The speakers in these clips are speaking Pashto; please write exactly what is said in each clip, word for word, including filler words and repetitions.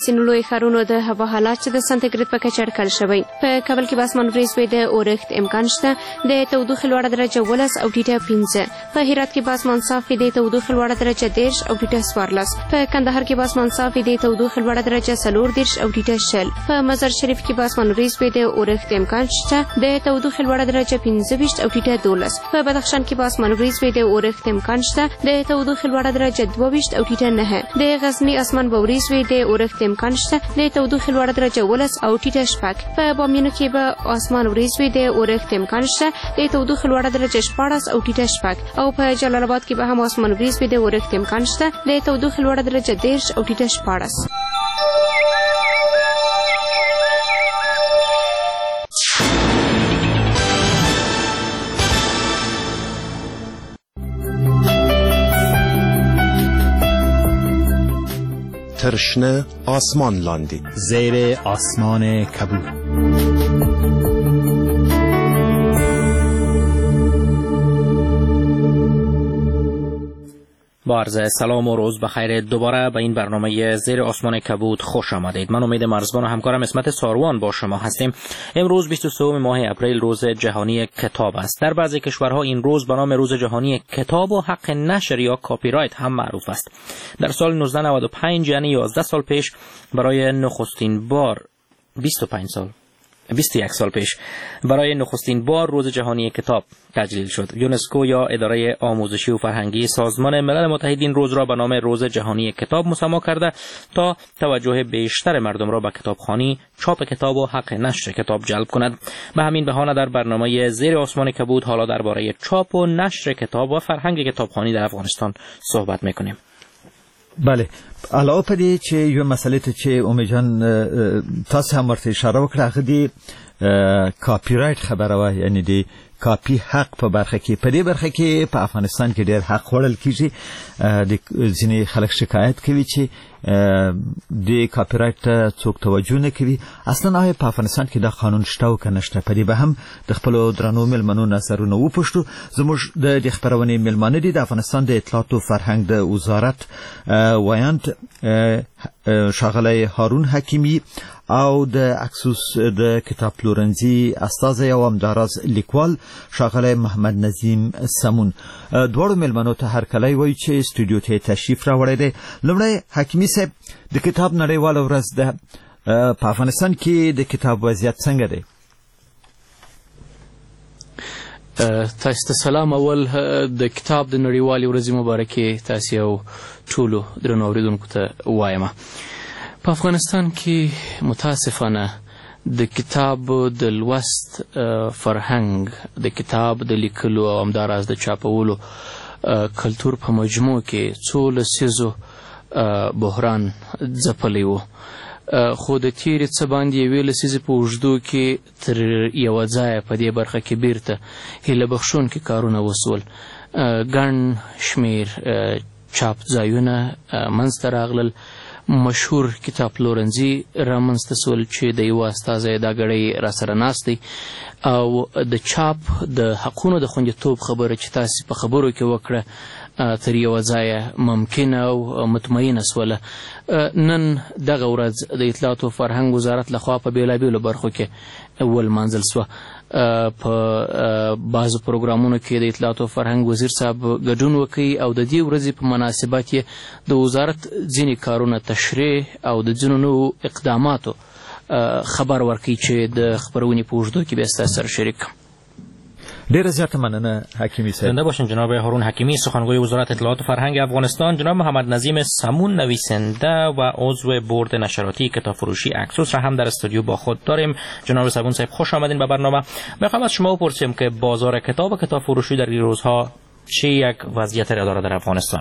ځینو لوی ښارونو د هوا حالات چې د سانتیګریډ په کچه اټکل شوی. په کابل کې به اسمان وریځ وي، د اورښت امکان شته، د تودوخې لوړه درجه ولس او ټیټه پنځه. په هرات کې به اسمان صاف وي، د تودوخې لوړه درجه دېرش او ټیټه څوارلس. په کندهار کې به اسمان صاف وي، د تودوخې لوړه درجه څلور دېرش او ټیټه شل. په مزار شریف کې به اسمان وریځ وي، د اورښت امکان شته، د تودوخې لوړه درجه پنځه ویشت او ټیټه دولس. په بدخشان کې به اسمان وریځ وي، د اورښت امکان شته، د تودوخې لوړه درجه دوه ویشت او ټیټه نهه. د غزني اسمان به وریځ وي، د اورښت امکان شته، د تودوخې لوړه درجه ولس او ټیټه شپږ. په بامیانو کې به اسمان وریځ وي، د اورښت امکان شته، د تودوخې لوړه درجه شپاړس او ټیټه شپږ. او په جلال آباد کې به هم اسمان وریځ وي، د اورښت امکان شته، د تودوخې لوړه درجه دېرش او ټیټه شپاړس. ترشنه آسمان لاندی زیر آسمان کبود. با عرض سلام و روز بخیر، دوباره به این برنامه زیر آسمان کبود خوش آمدید. من امید مرزبان و همکارم اسمت ساروان با شما هستیم. امروز بیست و سوم ماه اپریل روز جهانی کتاب است. در بعضی کشورها این روز به نام روز جهانی کتاب و حق نشر یا کاپی رایت هم معروف است. در سال نوزده نود و پنج یعنی یازده سال پیش برای نخستین بار بیست و پنج سال بیست و یک سال پیش برای نخستین بار روز جهانی کتاب تجلیل شد. یونسکو یا اداره آموزشی و فرهنگی سازمان ملل متحد این روز را به نام روز جهانی کتاب مسما کرده تا توجه بیشتر مردم را به کتابخوانی، چاپ کتاب و حق نشر کتاب جلب کند. به همین بهانه در برنامه زیر آسمان کبود حالا درباره چاپ و نشر کتاب و فرهنگ کتابخوانی در افغانستان صحبت میکنیم. بله، علاوه په دې چې یو مسله ته چې امید جان تاسو هم ورته اشاره وکړه، هغه دی کاپی رایت خبره وه، یعنی دی کاپی حق په برخه کې په دې برخه کې په افغانستان کې ډېر حق خوړل کیږي. د ځینې خلک شکایت کوي چې د کاپی رایت ته څوک توجه نه کوي. اصلا آیا په افغانستان کې دا قانون شته او که نشته؟ په دې به هم د خپلو درنو مېلمنو نظرونه وپوښتو. زموږ د دې خپرونې مېلمانه دي د افغانستان د اطلاعات او فرهنګ د وزارت وایند ښاغلی هارون حکیمي او د اکسوس د کتاب پلورنځي استازی او همداراز لیکوال ښاغلی محمد نظیم سمون. دواړو مېلمنو ته هرکلی وایو چې سټوډیو ته تشریف راوړی دی. لومړی حکیمي صاحب، د کتاب نړیواله ورځ ده، په افغانستان کې د کتاب وضعیت څنګه دی؟ تاسو ته سلام. اول د کتاب د نړیوالې ورځې مبارکې تاسو یو ټولو درنو اوریدونکو ته وایم. په افغانستان کې متاسفانه د کتاب د لوست فرهنګ، د کتاب د لیکلو او همداراز د چاپولو کلتور په مجموع کې څو لسیزو بحران ځپلی و. خو د تیرې څه باندې یوې لسیزې په اوږدو کې تر یوه ځایه په دې برخه کې بیرته هیله بخښونکي کارونه وسول. ګڼ شمېر چاپ ځایونه منځته راغلل، مشهور کتاب پلورنځي رامنځته سول چې د یوه استازی دا ګړی راسره ناست دی او د چاپ د حقونو د خوندیتوب خبره چې تاسې په خبرو کې وکړه تر یوه ځایه ممکنه او مطمئنه سوله. نن دغه ورځ د اطلاعات او فرهنګ وزارت لخوا په بېلابېلو برخو کې ولمانځل سوه. په بعضو پروګرامونو کې د اطلاعات او فرهنګ وزیر صاحب ګډون وکړي او د دې ورځې په مناسبت یې د وزارت ځینې کارونه تشریح او د ځینو نوو اقداماتو خبر ورکړي چې د خپرونې په اوږدو کې بیا ستاسو سره شریک کړم. ډیره زیاته مننه حکیمی صاحب. زنده باشین جناب هارون حکیمی، سخنگوی وزارت اطلاعات و فرهنگ افغانستان. جناب محمد نظیم سمون، نویسنده و عضو بورد نشراتی کتاب فروشی اکسوس را هم در استودیو با خود داریم. جناب سمون صاحب خوش آمدین به برنامه. میخوام از شما بپرسیم که بازار کتاب و کتاب فروشی در این روزها چه یک وضعیت را دارد در افغانستان؟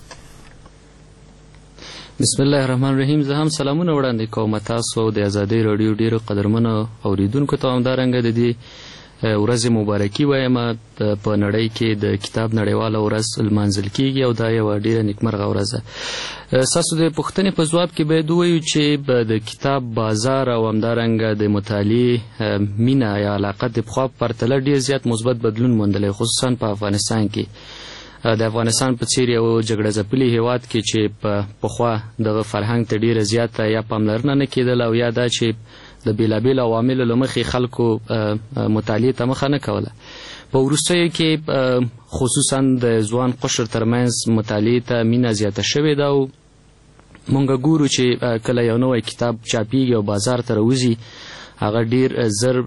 بسم الله الرحمن الرحیم. زه هم سلامونه وړاندې کوم تاسو او د ازادۍ راډیو ډیرو قدرمنو اوریدونکو ته همدارنګه د دې ورځ مبارکي وایم. په نړۍ کې د کتاب نړیواله ورځ لمانځل کیږي او دا یوه ډیره نیکمرغه ورځ ده. ستاسو د پوښتنې په ځواب کې باید ووایو چې د کتاب بازار او همدارنګه د مطالعې مینه یا علاقه د پخوا په پرتله ډېر زیات مثبت بدلون موندلی، خصوصا په افغانستان کې. د افغانستان په څیر یو جګړه ځپلي هیواد کې چې په پخوا دغه فرهنګ ته ډیره زیاته یا پاملرنه نه کېدله او یا دا چې د بېلابېلو عواملو له مخې خلکو مطالعې ته مخه نه کوله. په وروستیو کې خصوصا د ځوان قشر ترمنځ مطالعې ته مینه زیاته شوې ده او مونږ ګورو چې کله یو نوی کتاب چاپیږي او بازار ته راوځي هغه ډیر زر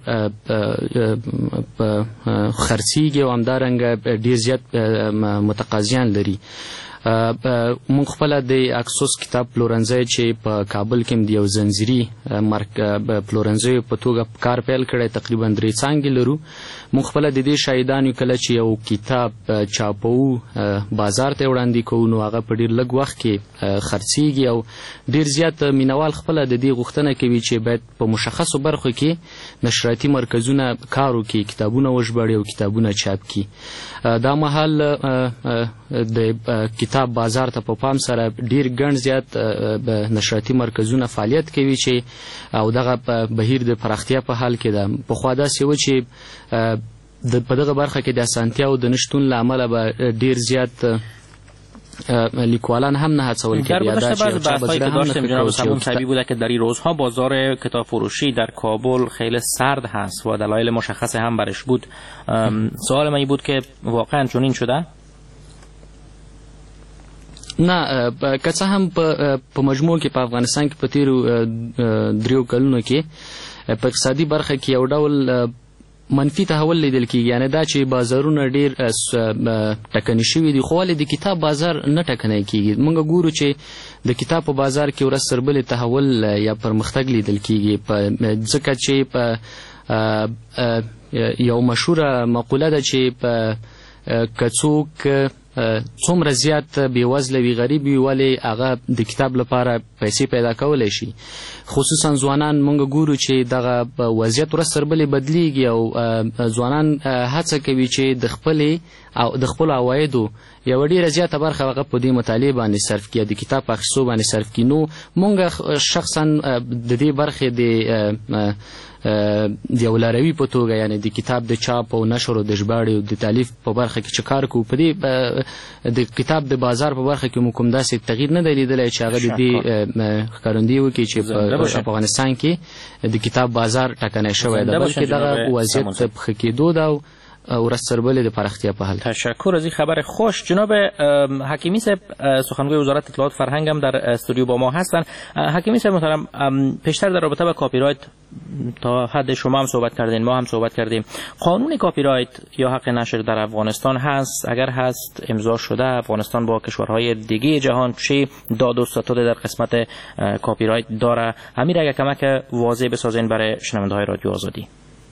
خرڅیږي او همدارنګه ډیر زیات متقاضیان لري. مونږ خپله د اکسوس کتاب پلورنځی چې په کابل کې د یو زنځیري پلورنځیو په توګه کار پیل کړی تقریبا درې څانګې لرو. مونږ خپله د دې شاهدان یو کله چې یو کتاب چاپوو بازار ته وړاندې کوو نو هغه په ډېر لږ وخت کې خرڅیږي او ډېر زیات مینوال خپله د دې غوښتنه کوي چې باید په مشخصو برخو کې نشراتي مرکزونه کار وکړي، کتابونه وژباړي او کتابونه چاپ کړي. دا مهال د کتاب بازار ته په پام سره ډیر ګڼ زیات نشراتي مرکزونه فعالیت کوي چې او دغه بهیر د پراختیا په حال کې ده. پخوا داسې و چې په دغه برخه کې د اسانتیاو د نشتون له امله به ډیر زیات لیکوالان هم نه هڅول در گذشته بعض بحث‌هایی که داشتیم جناب سمون طبیعی بوده که در این روزها بازار کتاب فروشی در کابل خیلی سرد هست و دلایل مشخص هم برش بود. سوال من این بود که واقعا چنین شده؟ نه، که څه هم په مجموع کې په افغانستان کې په تیرو دریو کلونو کې په اقتصادي برخه کې یو ډول منفي تحول لیدل کېږي، یعنی دا چې بازارونه ډېر ټکني شوي دي، خو ولې د کتاب بازار نه ټکنی کېږي. موږ ګورو چې د کتاب په بازار کې ورځ تر بلې تحول یا پرمختګ لیدل کېږي، ځکه چې په یو مشهوره مقوله ده چې که څوک څومره زیات بېوزله وي، غریب وي، ولې هغه د کتاب لپاره پیسې پیدا کولی شي. خصوصا ځوانان موږ ګورو چې دغه وضعیت ورځ تر بلې بدلیږي او ځوانان هڅه کوي چې د خپلې او د خپلو عوایدو یوه ډېره زیاته برخه هغه په دې مطالعې باندې صرف کړي، د کتاب په اخیستو باندې صرف کړي. نو موږ شخصا د دې برخې د د یو لاروي په توګه، یعنی د کتاب د چاپ او نشر او د ژباړې او د تالیف په برخه کې چې کار کوو، په دې د کتاب د بازار په برخه کې موږ کوم داسې تغییر نه دی لیدلی چې هغه د دې ښکارندویي وکړي چې په افغانستان کې د کتاب بازار ټکنی شوی ده، بلکې دغه وضعیت د پښه کېدو ده او ورځ تر بلې د پراختیا په حال. تشکر از این خبر خوش. جناب حکیمی صاحب، سخنگوی وزارت اطلاعات فرهنگ هم در استودیو با ما هستند. حکیمی صاحب محترم، پیشتر در رابطه با کاپی رایت تا حد شما هم صحبت کردین، ما هم صحبت کردیم. قانون کاپی رایت یا حق نشر در افغانستان هست؟ اگر هست امضا شده؟ افغانستان با کشورهای دیگه جهان چه داد و ستد در قسمت کاپی رایت داره؟ همین اگر کمک واضح بسازین برای شنونده‌های رادیو آزادی.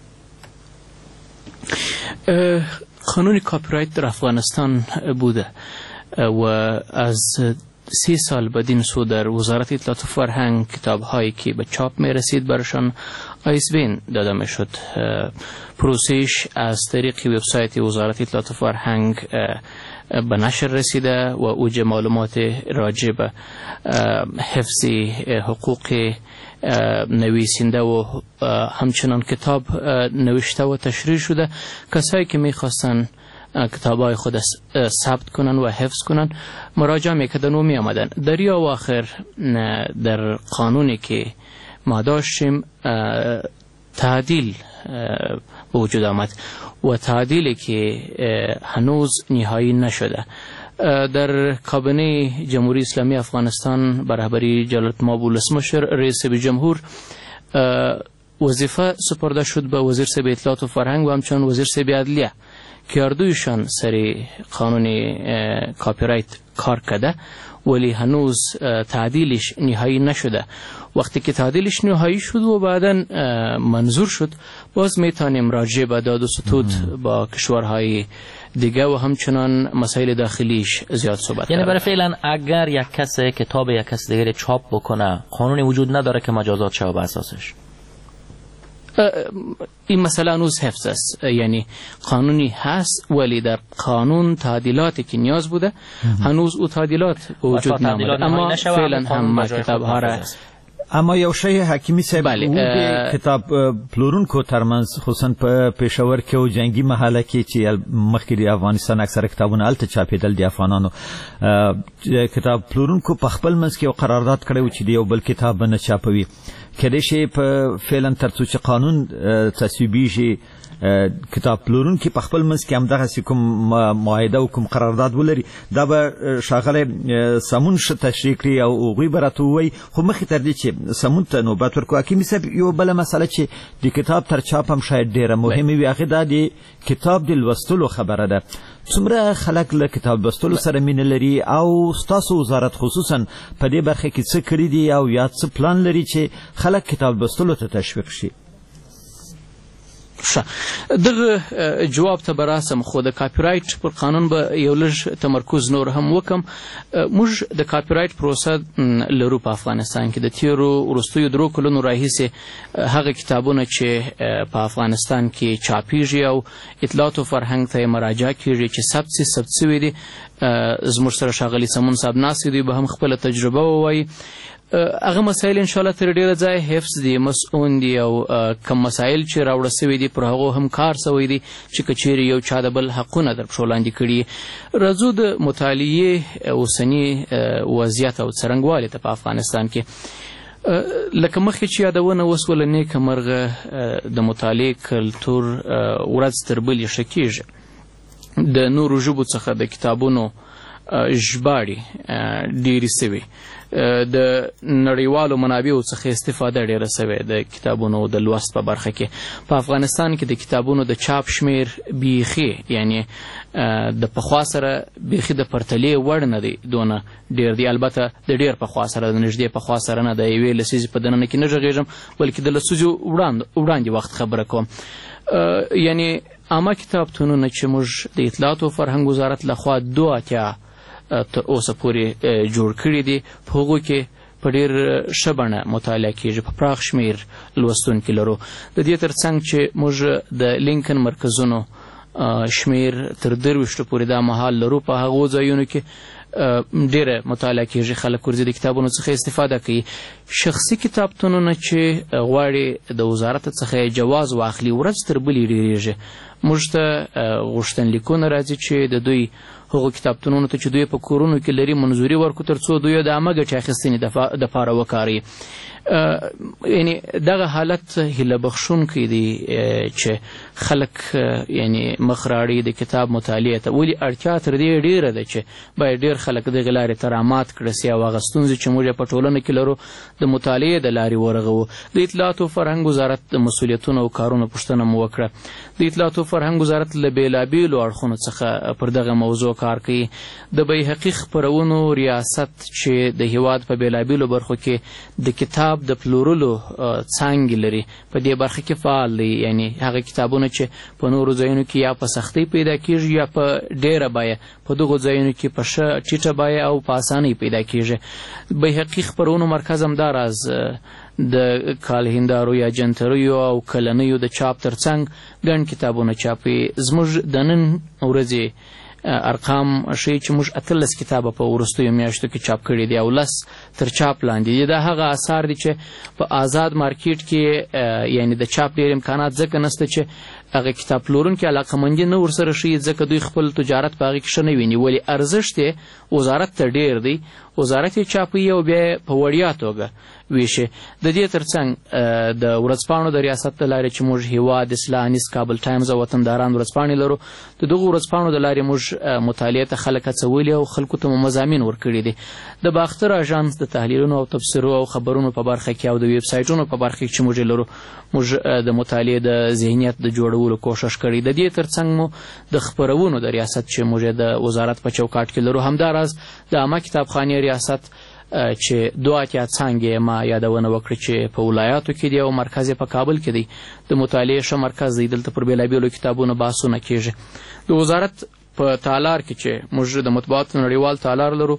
قانون کاپی رایت در افغانستان بوده و از سی سال بدین سو در وزارت اطلاعات و فرهنگ کتاب هایی که به چاپ می رسید برشان آیسبین داده می شد. پروسش از طریق وبسایت وزارت اطلاعات و فرهنگ به نشر رسیده و اوج معلومات راجع به حفظ حقوق نویسنده و همچنان کتاب نوشته و تشریح شده. کسایی که میخواستن کتابای خود ثبت کنن و حفظ کنن مراجعه میکردن و میامدن. در یا آخر در قانونی که ما داشتیم تعدیل به وجود آمد و تعدیلی که هنوز نهایی نشده. در کابینه جمهوری اسلامی افغانستان به رهبری جلالتمآب ولسمشر رئیس جمهور وظیفه سپرده شد به وزیر صاحب اطلاعات و فرهنگ و همچنان وزیر صاحب عدلیه که هر دویشان سر قانون کاپی رایت کار کرده، ولی هنوز تعدیلش نهایی نشده. وقتی که تعدیلش نهایی شد و بعدا منظور شد، باز میتونیم راجع به داد و ستود با کشورهای دیگه و همچنان مسائل داخلیش زیاد صحبت. یعنی برای فعلا اگر یک کس کتاب یک کس دیگه چاپ بکنه، قانونی وجود نداره که مجازات شه به اساسش؟ این مسئله هنوز حفظ است، یعنی قانونی هست ولی در قانون تعدیلاتی که نیاز بوده هنوز او تعدیلات وجود نامده، اما فعلا هم کتاب ها را اما یو شی حکیمي صاحب د کتاب پلورونکو ترمنځ خصوصا په پېښور کې او جنگي محله کې چې مخکې د افغانستان اکثره کتابونه هلته چاپېدل د افغانانو کتاب پلورونکو په خپل منځ کې یو قرارداد کړی و چې د یو بل کتاب به نه چاپوي کېدای شي په فعلا تر څو چې قانون تصویبیږي کتاب پلورونکي په خپل منځ کې همدغسې کوم معاهده او کوم قرارداد ولري دا به ښاغلی سمون ښه تشریح کړي او هغوی به راته ووایي خو مخکې تر دې چې سمون ته نوبت ورکړو حکیمي صاحب یو بله مسله چې د کتاب تر چاپ هم شاید ډېره مهمه وي هغې دا د کتاب د لوستلو خبره ده څومره خلک له کتاب لوستلو سره مینه لري او ستاسو وزارت خصوصا په دې برخه کې څه کړي دي او یا څه پلان لري چې خلک کتاب لوستلو ته تشویق شي ښه دغه جواب ته به راسم خو د کاپي رایټ پر قانون به یو لږ تمرکز نور هم وکم موږ د کاپي رایټ پروسه لرو په افغانستان کې د تیرو وروستیو درو کلونو راهیسې هغه کتابونه چې په افغانستان کې چاپیږي او اطلاعات او فرهنګ ته یې مراجعه کیږي چې ثبت سي ثبت سوي دي زموږ سره ښاغلي سمون صاحب ناست دي به هم خپله تجربه ووایي هغه مسایل انشاءالله تر ډېره ځایه حفظ دي مسعون دي او کم مسایل چې راوړه سوي دي پر هغو هم کار سوی دي چې که چیرې یو چا د بل حقونه در پښو لاندې کړي راځو د مطالعې اوسني وضعیت او څرنګوالي ته په افغانستان کې لکه مخکې چې یادونه وسوله نیکه مرغه د مطالعې کلتور ورځ تر بلې ښه کېږي د نورو ژبو څخه د کتابونو ژباړې ډېرې سوي د نړیوالو منابعو څخه استفاده ډېره سوې د کتابونو د لوست په برخه کې په افغانستان کې د کتابونو د چاپ شمیر بیخي یعنی د پخوا سره بیخي د پرتلې وړ نه دی دونه ډېر دی البته د ډېر پخوا سره د نږدې پخوا سره نه د یوې لسیزې په دننه کې نه غږېږم بلکې د لسیزو وړاندې وخت خبره کوم یعنی عامه کتابتونونه چې موږ د اطلاعاتو او فرهنګ وزارت لخوا دوه اتیا تر اوسه پورې جوړ کړي دي په هغو کې په ډېر ښه بڼه مطالعه کېږي په پراخ شمیر لوستونکي لرو د دې تر څنګ چې موږ د لینکن مرکزونو شمیر تر درویشتو پورې دا مهال لرو په هغو ځایونو کې ډېره مطالعه کېږي خلک ورځي د کتابونو څخه استفاده کوي شخصي کتابتونونه چې غواړي د وزارت څخه جواز واخلي ورځ تر بلې ډېرېږي موږ ته غوښتنلیکونه راځي چې د دوی هغو کتابتونونو ته چې دوی په کورونو کې لري منظوري ورکړو تر څو دوی د عامه ګټې اخیستنې دپاره وکاروي یعنی دغه حالت هیله بخښونکی دی چې خلک یعنی مخ راړي د کتاب مطالعې ته ولې اړتیا تر دې ډېره ده چې باید ډېر خلک دغې لارې ته رامات کړه سي او هغه ستونزې چې موږ په ټولنه کې لرو د مطالعې د لارې ورغوو د اطلاعاتو او فرهنګ وزارت د مسؤلیتونو او کارونو پوښتنه مو وکړه د اطلاعاتو او فرهنګ وزارت له بېلابېلو اړخونو څخه پر دغه موضوع کار کوي د بیهقي خپرونو ریاست چې د هیواد په بېلابېلو برخو کې د کتاب د پلورلو څانګې لري په دې برخه کې فعال دی یعنی هغه کتابونه چې په نورو ځایونو کې یا په سختۍ پیدا کېږي یا په ډېره بیه په دغو ځایونو کې په ښه ټیټه بیه او په اسانۍ پیدا کېږي بیهقي خپرونو مرکز همدا راز د کالهندارو یا جنتریو او کلنیو د چاپ تر څنګ ګڼ کتابونه چاپوي زموږ د نن ورځې ارقام ښیي چې موږ اتلس کتابه په وروستیو میاشتو کې چاپ کړي دي او لس تر چاپ لاندې دي دا هغه اثار دي چې په آزاد مارکیټ کې یعنی د چاپ ډېر امکانات ځکه نشته چې هغه کتاب پلورونکي علاقمندي نه ورسره ښیي ځکه دوی خپل تجارت په هغې کې ښه نه ویني ولې ارزښت یې وزارت ته ډېر دی وزارت یې چاپوي او بیا یې په وړیا توګه ویشي د دې تر څنګ د ورځپاڼو د ریاست د لارې چې موږ هیواد اصلاح انیس کابل ټایمز او وطنداران ورځپاڼې لرو د دغو ورځپاڼو د لارې موږ مطالعې ته خلک هڅولي او خلکو ته مو مضامین ورکړي دي د باختر اژانس د تحلیلونو او تبصرو او خبرونو په برخه کې او د ویب سایټونو په برخه کې چې موږ لرو موږ د مطالعې د ذهنیت د جوړولو کوښښ کړی د دې تر څنګ مو د خپرونو د ریاست چې موږ د وزارت په چوکاټ کې لرو همداراز د عامه کتابخانې ریاست چې دوه اتیا څانګې ما یادونه وکړه چې په ولایاتو کې دی او مرکز یې په کابل کې دی د مطالعې ښه مرکز دی دلته پر بېلابېلو کتابونو بحثونه کېږي د وزارت په تالار کې چې موږ د مطبوعاتو نړیوال تالار لرو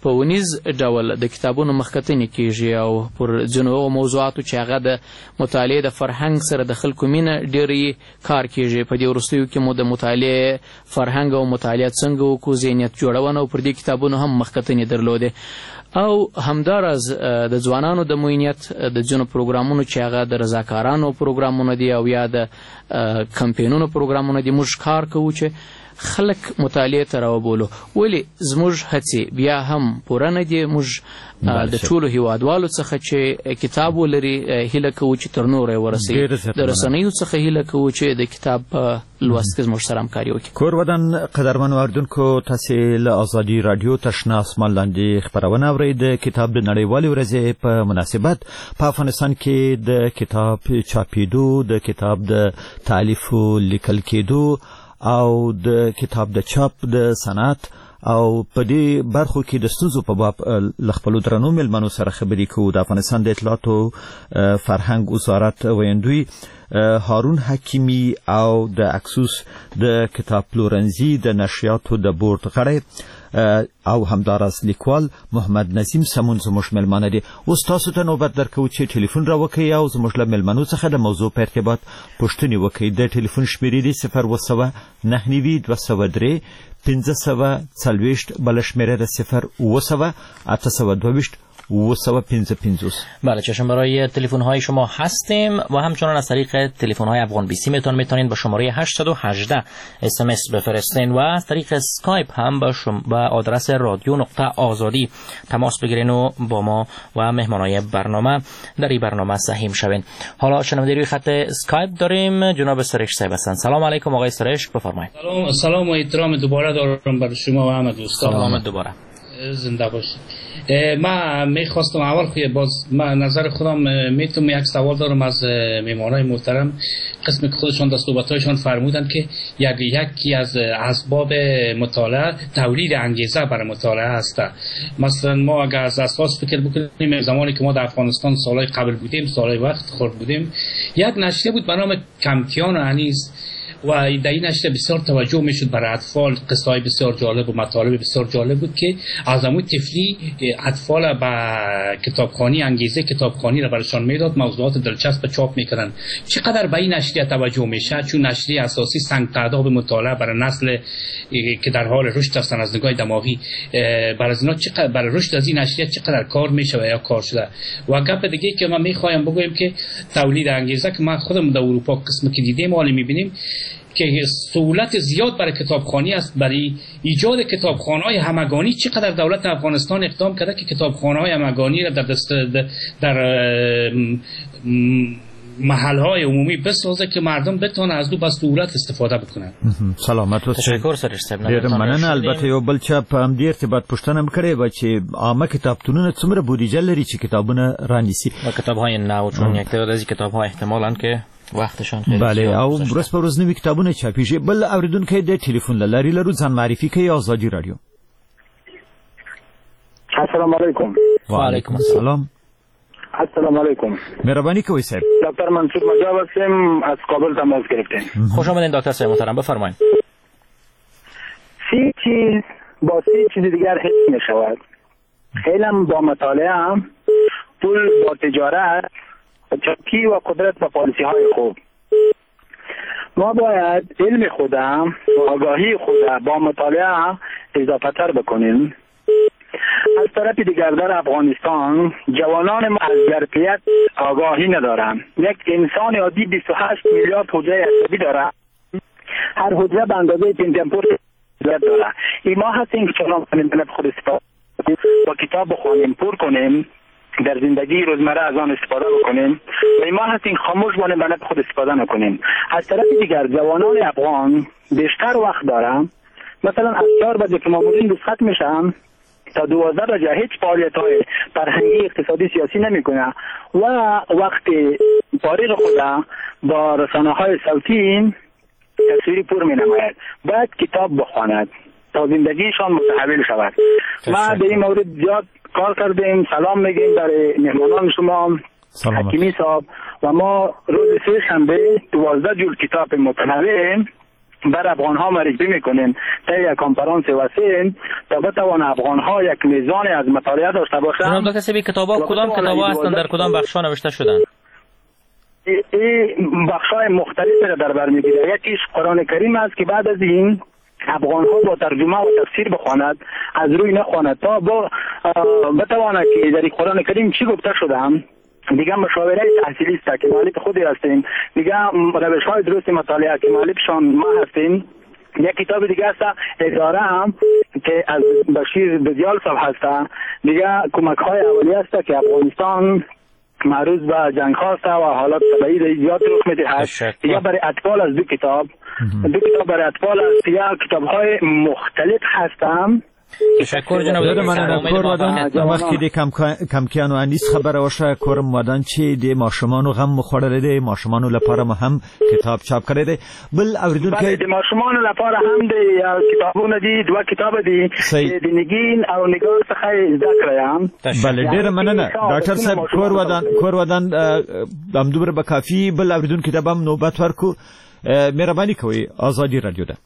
په ونیز ډول د کتابونو مخکتنې کیږي او پر ځینو هغو موضوعاتو چې هغه د مطالعې د فرهنګ سره د خلکو مینه ډېری کار کیږي. په دې وروستیو کې مو د مطالعې فرهنګ او مطالعات څنګه وکړو، ذهنیت جوړونه او پر دې کتابونو هم مخکتنې درلودې. او همداراز د ځوانانو د معینیت د ځینو پروګرامونو چې هغه د رضاکارانو پروګرامونه دي او یا د کمپینونو پروګرامونه دي، موږ کار کوو چې خلک مطالعې ته راوبولو. ولې زموږ هڅې بیا هم پوره نه دي. موږ د ټولو هیوادوالو څخه چې کتاب ولري هیله کوو چې تر نوره یې ورسوي. د رسنیو څخه هیله کوو چې د کتاب په لوست کې زموږ سره همکاري وکړي. کور ودان قدرمنو اردونکو، تاسې له ازادي راډیو تشنه اسمان لاندې خپرونه اورئ. د کتاب د نړیوالې ورځې په مناسبت په افغانستان کې د کتاب چاپېدو، د کتاب د تالیف او لیکل کېدو او د کتاب د چاپ د صنعت او په دې برخو کې د ستونزو په باب له خپلو درنو مېلمنو سره خبرې کوو. د افغانستان د اطلاعاتو فرهنګ وزارت ویندوی هارون حکیمی او د اکسوس د کتاب پلورنځي د نشریاتو د بورډ غړی او همداراز لیکوال محمد نظیم سمون زموږ مېلمانه دي. اوس تاسو ته نوبت درکوو چې ټلیفون راوکړئ او زموږ له مېلمنو څخه د موضوع په ارتباط پوښتنې وکړئ. د ټلیفون شمېرې دي صفر اوه سوه نهه نوي دوه سوه درې پنځه سوه څلوېښت، بله شمېره ده صفر اوه سوه اته سوه دوهویشت اوه سوه پنځه پنځوس. بله، چشم برای تلفن های شما هستیم و همچنان از طریق تلفن های افغان بیسی میتون میتونین به شماره هشتصد و هجده اس ام اس بفرستین و از طریق اسکایپ هم به شم... به آدرس رادیو نقطه آزادی تماس بگیرین و با ما و مهمانای برنامه در این برنامه سهیم شوین. حالا شنونده روی خط اسکایپ داریم جناب سرشک صاحب هستن. سلام علیکم آقای سرشک، بفرمایید. سلام سلام و احترام دوباره دارم برای شما و همه دوستان. سلام دوباره. زنده باشید. من میخواستم اول که باز من نظر خودم میتونم یک سوال دارم از میمانای محترم. قسمی که خودشان در صحبتایشان فرمودن که یک یکی از اسباب مطالعه تولید انگیزه برای مطالعه هست. مثلا ما اگر از اساس فکر بکنیم زمانی که ما در افغانستان سالهای قبل بودیم، سالهای وقت خورد بودیم، یک نشریه بود به نام کمکیان و انیس و در این نشریه بسیار توجه میشد برای اطفال. قصه های بسیار جالب و مطالب بسیار جالب بود که از همون طفلی اطفال به کتابخوانی انگیزه کتابخوانی را برشان میداد، موضوعات دلچسب چاپ میکردن. چقدر به این نشریه توجه میشه، چون نشریه اساسی سنگ تعداد مطالعه برای نسل که در حال رشد هستن از نگاه دماغی، برای اینا چقدر برای رشد از این نشریه چقدر کار میشه و یا کار شده. و گپ دیگه که من میخوایم بگویم که تولید انگیزه که من خودم در اروپا قسم که دیدیم حالی میبینیم که سهولت زیاد برای کتابخوانی است. برای ایجاد کتابخانه‌های همگانی چقدر دولت افغانستان اقدام کرده که کتابخانه‌های همگانی را در دست در محل‌های عمومی بسازه که مردم بتونن از دو بس سهولت استفاده بکنن. سلامت اوسئ. تشکر سرش صاحب. ډېر مننه. البته یو بل چا په همدې ارتباط پوښتنه هم کړې وه چې عامه کتابتونونه څومره بودیجه لري چې کتابونه رانیسي و کتاب‌های نو، چون یک تعداد از کتاب‌ها احتمالاً که وقتشان خیلی بله او ورځ په ورځ نوي کتابونه چاپېږي. بل اوریدونکی د ټلیفون له لارې لرو، ځان معرفي کوي. آزادي راډیو. السلام علیکم. وعلیکم السلام. السلام علیکم. مهربانی کوي صاحب. دکتر منصور مجاب هستم، از کابل تماس گرفتیم. خوش آمدین دکتر صاحب محترم، بفرمایید. سی چیز با سی چیز دیگر حل می شود. علم با مطالعه، پول با تجارت، چاپی و قدرت و پالیسی های خوب. ما باید علم خودم و آگاهی خودم با مطالعه اضافه تر بکنیم. از طرف دیگر در افغانستان جوانان ما از ظرفیت آگاهی ندارند. یک انسان عادی بیست و هشت میلیارد حجره عصبی دارد. هر حجره به اندازه پنتمپور داره. این ما هستیم که چنان کنیم به خود استفاده با کتاب بخوانیم، پر کنیم، در زندگی روزمره از آن استفاده بکنیم و ما هستیم خاموش بانیم بلد خود استفاده نکنیم. از طرف دیگر جوانان افغان بیشتر وقت دارن، مثلا از چهار بجه که مامورین روز ختم میشن تا دوازده بجه هیچ فعالیت های فرهنگی اقتصادی سیاسی نمیکنه و وقت فارغ خود با رسانه های صوتی تصویری پر می نماید. باید کتاب بخواند تا زندگیشان متحول شود. ما در این مورد زیاد کار کردیم. سلام میگیم برای مهمانان شما حکیمی صاحب و ما روز سه شنبه دوازده جور کتاب متنوع بر افغان ها معرفی میکنیم تا یک کنفرانس وسیع تا بتوان افغان ها یک میزان از مطالعه داشته باشند. جناب دکتر سیبی کتابا کدام کتابا هستند، در کدام بخش‌ها نوشته شدند؟ این بخش‌های مختلفی را در بر میگیره. یکیش قرآن کریم است که بعد از این افغان ها با ترجمه و تفسیر بخواند، از روی نخواند تا با بتواند که در قرآن کریم چی گفته شده. دیگه مشاوره تحصیلی است که مؤلف خودی هستیم، دیگه روش های درست مطالعه که مؤلفشان ما هستیم. یک کتاب دیگه است اداره هم که از بشیر بزیال صاحب هست، دیگه کمک های اولی است که افغانستان معروض به جنگ خواسته و حالات طبیعی زیاد رخ می‌دهد. دیگه برای اطفال از دو کتاب دو کتاب برای اطفال است، دیگه کتاب های مختلف هستند. تشکر جناب دکتر. من کور ودان وقتی د کم کمکیانو انیس خبره واشه کورم ودان چې د ماشومانو غم مخوړل دي، ماشومانو لپاره هم کتاب چاپ کړی دی. بل اوریدونکو د ماشومانو لپاره هم د کتابونه دي، دوه کتاب دي د نگین او نگار څخه زده کړم. بله ډیره مننه ډاکټر صاحب. کور ودان کور ودان هم دومره به کافي. بل اوریدونکو ته هم نوبت ورکو. مهرباني کوئ. آزادی رادیو ده.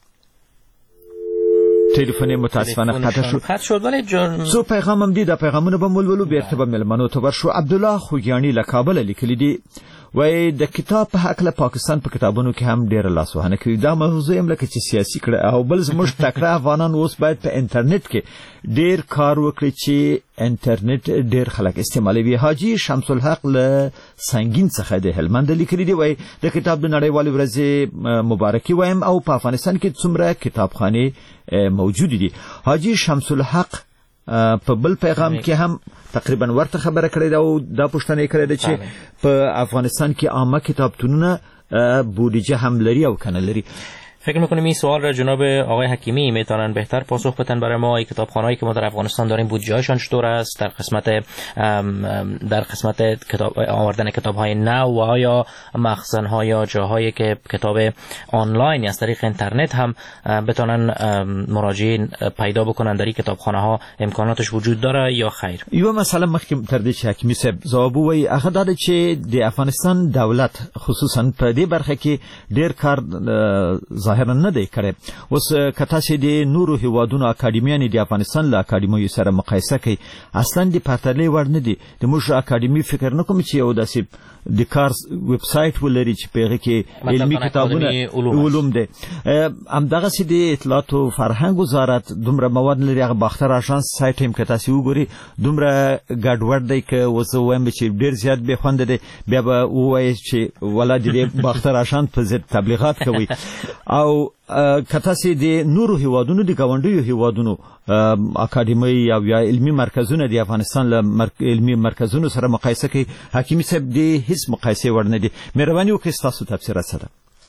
تلفن متاسفانه قطع شد. قطع شد ولی جان سو پیغامم دی. دا پیغامونه به مولولو بیرته به ملمنو تو ورشو. عبدالله خوګیانی له کابل لیکلی دی وای د کتاب په حق له پاکستان په کتابونو کې هم ډیر لاسوهنه کوي. دا موضوع هم لکه چې سیاسي کړه او بل زموږ تکړه افغانان اوس باید په انټرنیټ کې ډیر کار وکړي چې انټرنیټ ډیر خلک استعمالوي. حاجی شمس الحق له سنگین څخه د هلمند لیکلی دی وای د کتاب د نړیوالې ورځې مبارکي وایم او په افغانستان کې څومره کتابخانه موجود دي. حاجی شمس الحق په بل پیغام کې هم تقریبا ورته خبره کړې ده او دا پوښتنه کړې ده چې په افغانستان کې عامه کتابتونونه بودجه هم لري او کنه لري. فکر میکنیم این سوال را جناب آقای حکیمی میتونن بهتر پاسخ بدن برای ما. ای کتابخانه‌ای که ما در افغانستان داریم بودجه‌هاشون چطور است در قسمت در قسمت کتاب آوردن کتاب‌های نو و آیا مخزن‌ها یا جاهایی که کتاب آنلاین از طریق اینترنت هم بتونن مراجعین پیدا بکنن در این کتابخانه‌ها امکاناتش وجود داره یا خیر؟ یو مثلا مخکې تر دې چې حکیمی صاحب ځواب وایي هغه دا چې د افغانستان دولت خصوصا په دې برخه کې ډېر کار ظاهرا نه دی کړی. اوس که تاسې د نورو هیوادونو اکاډمیانې د افغانستان له اکاډمیو سره مقایسه کوي اصلا د پرتلې وړ نه دي. د موږ اکاډمي فکر نه کوم چې یو داسې د کار ویب سایټ ولري چې په هغه کې علمي کتابونه علوم دي. همدغسې د اطلاعات او فرهنګ وزارت دومره مواد لري. هغه باختر اژانس سایټ هم که تاسې وګورئ دومره ګډوډ دی که اوس وایم چې ډېر زیات بې خونده دی بیا به ووایي چې ولا د دې باختر اژانس په ضد تبلیغات کوي. او که تاسې د نورو هیوادونو د ګاونډیو هیوادونو اکاډمۍ او یا علمي مرکزونه د افغانستان له علمي مرکزونو سره مقایسه کوي حکیمي صاحب د هیڅ مقایسې وړ نه دي. مهرباني وکړئ ستاسو تبصره څه ده؟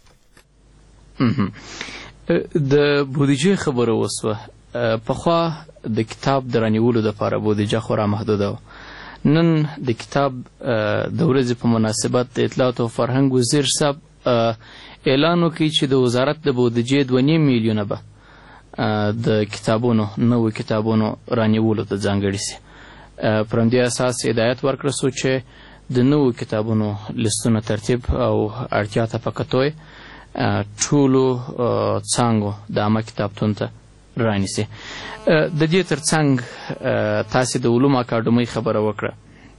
د بودیجې خبره وسوه. پخوا د کتاب د رانیولو دپاره بودیجه خورا محدوده وه. نن د کتاب د ورځې په مناسبت د اطلاعات او فرهنګ وزیر صاحب اعلان وکړي چې د وزارت د بودیجې دوه نیم میلیونه به د کتابونو نوو کتابونو رانیولو ته ځانګړي سي. پر همدې اساس هدایت ورکړل سو چې د نوو کتابونو لیستونه ترتیب او اړتیا ته په کتو ټولو څانګو د عامه کتابتون ته رانیسي. د دې تر څنګ تاسې د علومو اکاډمۍ خبره وکړه.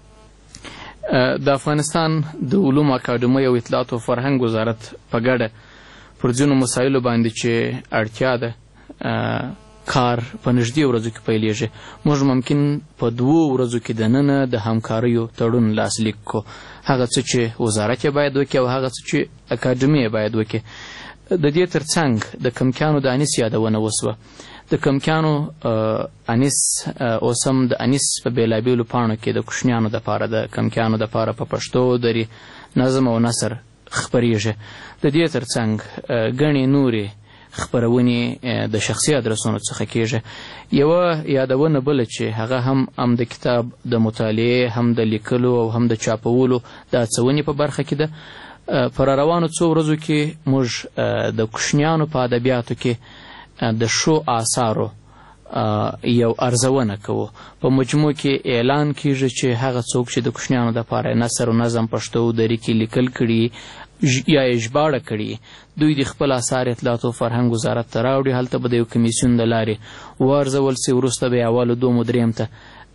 د افغانستان د علومو اکاډمۍ او اطلاعات او فرهنګ وزارت په ګډه پر ځینو مسایلو باندې چې اړتیا ده کار په نږدې ورځو کې پیلېږي. موږ ممکن په دوو ورځو کې دننه د همکاریو تړون لاسلیک کړو. هغه څه چې وزارت یې باید وکړي او هغه څه چې اکاډمي یې باید وکړي. د دې تر څنګ د کمکیانو د انیس یادونه وسوه. د کمکیانو انیس اوس هم د انیس په بېلابېلو پاڼو کې د کوچنیانو دپاره د کمکیانو دپاره په پښتو دري نظم او نثر خپریږي. د دې تر څنګ ګڼې نورې خپرونې د شخصي ادرسونو څخه کېږي. یوه یادونه بله چې هغه هم هم د کتاب د مطالعې هم د لیکلو او هم د چاپولو د هڅونې په برخه کې ده. په راروانو څو ورځو کې موږ د کوچنیانو په ادبیاتو کې د ښو آثارو یو ارزونه کوو. په مجموع کې اعلان کیږي چې هغه څوک چې د کوچنیانو دپاره نثر و نظم پښتو دري کې لیکل کړي یا یې ژباړه کړي، دوی د خپل اثار اطلاعات او فرهنګ وزارت ته راوړي. هلته به د یو کمیسیون د لارې وارزول سي. وروسته به یې اولو دوم دریم ته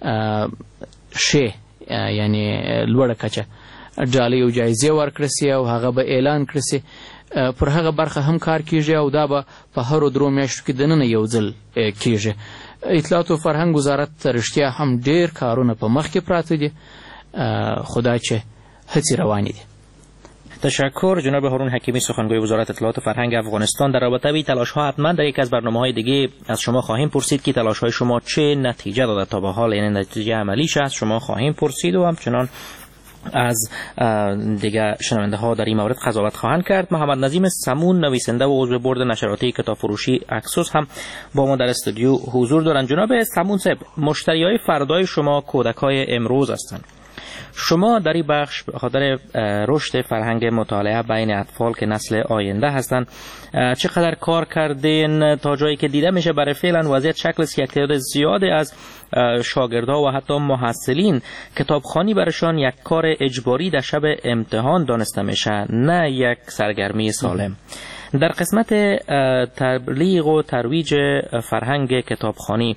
ښې یعنې لوړه کچه ډالۍ او جایزې ورکړه سي او هغه به اعلان کړه سي. پر هغه برخه هم کار کیږي او دا به په هرو درو میاشتو کې دننه یو ځل کیږي. اطلاعات او فرهنګ وزارت ته رښتیا هم ډېر کارونه په مخ کې پراته دي، خو دا چې هڅې روانې دي. تشکر جناب هارون حکیمی، سخنگوی وزارت اطلاعات و فرهنگ افغانستان. در رابطه با تلاش ها حتما در یک از برنامه‌های دیگه از شما خواهیم پرسید که تلاش های شما چه نتیجه داده تا به حال، یعنی نتیجه عملیش از شما خواهیم پرسید و همچنان از دیگه شنونده ها در این مورد قضاوت خواهند کرد. محمد نظیم سمون، نویسنده و عضو بورد نشراتی کتاب فروشی اکسوس، هم با ما در استودیو حضور دارند. جناب سمون صاحب، مشتری های فردای شما کودک های امروز هستند. شما در این بخش به خاطر رشد فرهنگ مطالعه بین اطفال که نسل آینده هستند چقدر کار کردین تا جایی که دیده میشه برای فعلا وضعیت شکل است که یک تعداد زیادی از شاگردها و حتی محصلین کتابخوانی برایشان یک کار اجباری در شب امتحان دانسته میشه، نه یک سرگرمی سالم. در قسمت تبلیغ و ترویج فرهنگ کتابخوانی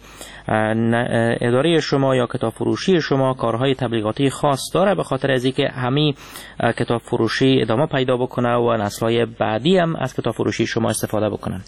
اداره شما یا کتاب فروشی شما کارهای تبلیغاتی خاص داره به خاطر از اینکه همین کتاب فروشی ادامه پیدا بکنه و نسل‌های بعدی هم از کتاب فروشی شما استفاده بکنن؟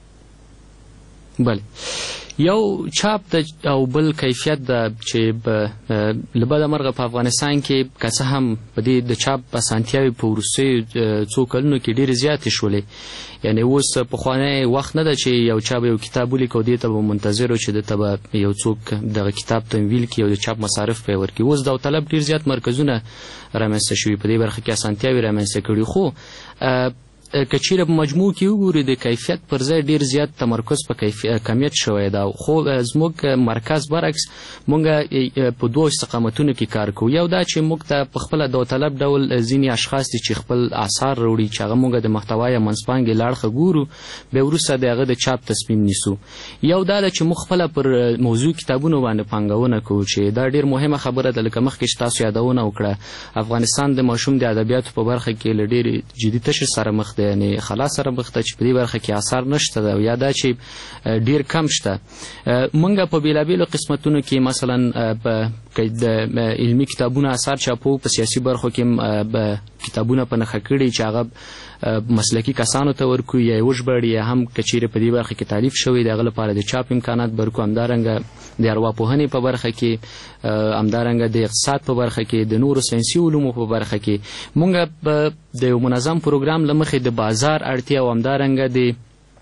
بله، یو چاپ د او بل کیفیت د چې له بده مرغه په افغانستان کې که څه هم په دې د چاپ اسانتیاوې په وروستیو څو کلونو کې ډېرې زیاتې شولې. یعنې اوس پخوانی وخت نه ده چې یو چا به یو کتاب ولیکه او دې ته به منتظر و چې ده ته به یو څوک دغه کتاب تمویل کړي او د چاپ مصارف پرې ورکړي. اوس داوطلب ډېر زیات مرکزونه رامنځته شوي په دې برخه کې اسانتیاوې رامنځته کړي. خو که چیرې په مجموع کې وګوري د کیفیت پر ځای ډېر زیات تمرکز په کمیت شوی ده. خو زموږ مرکز برعکس موږ په دوو استقامتونو کې کار کوو. یو دا چې موږ ته په خپله داوطلب ډول ځینې اشخاص دي چې خپل اثار راوړي چې هغه موږ د محتوا یا منځپانګې له اړخه ګورو، بیا وروسته د هغه د چاپ تصمیم نیسو. یو دا ده چې موږ خپله پر موضوع کتابونو باندې پانګونه کوو چې دا ډېر مهمه خبره ده. لکه مخکې چې تاسو یادونه وکړه، افغانستان د ماشوم د ادبیاتو په برخه کې له ډېرې جدي تشې سره مخ دی، یعنې خلا سره مخ ده چې په دې برخه کې اثار نشته ده یا دا چې ډېر کم شته. موږ په بېلابېلو قسمتونو کې مثلا د علمي کتابونو اثار چاپو، په سیاسي برخو کې کتابونه په نښه کړي چې هغه مسلکي کسانو ته ورکو یا یې وژباړي یا هم که چیرې په دې برخه کې تالیف شوی د هغه لپاره د چاپ امکانات برکو. همدارنګه د ارواپوهنې په برخه کې، همدارنګه د اقتصاد په برخه کې، د نورو ساینسي علومو په برخه کې موږ د یو منظم پروګرام له مخې د بازار اړتیا او همدارنګه د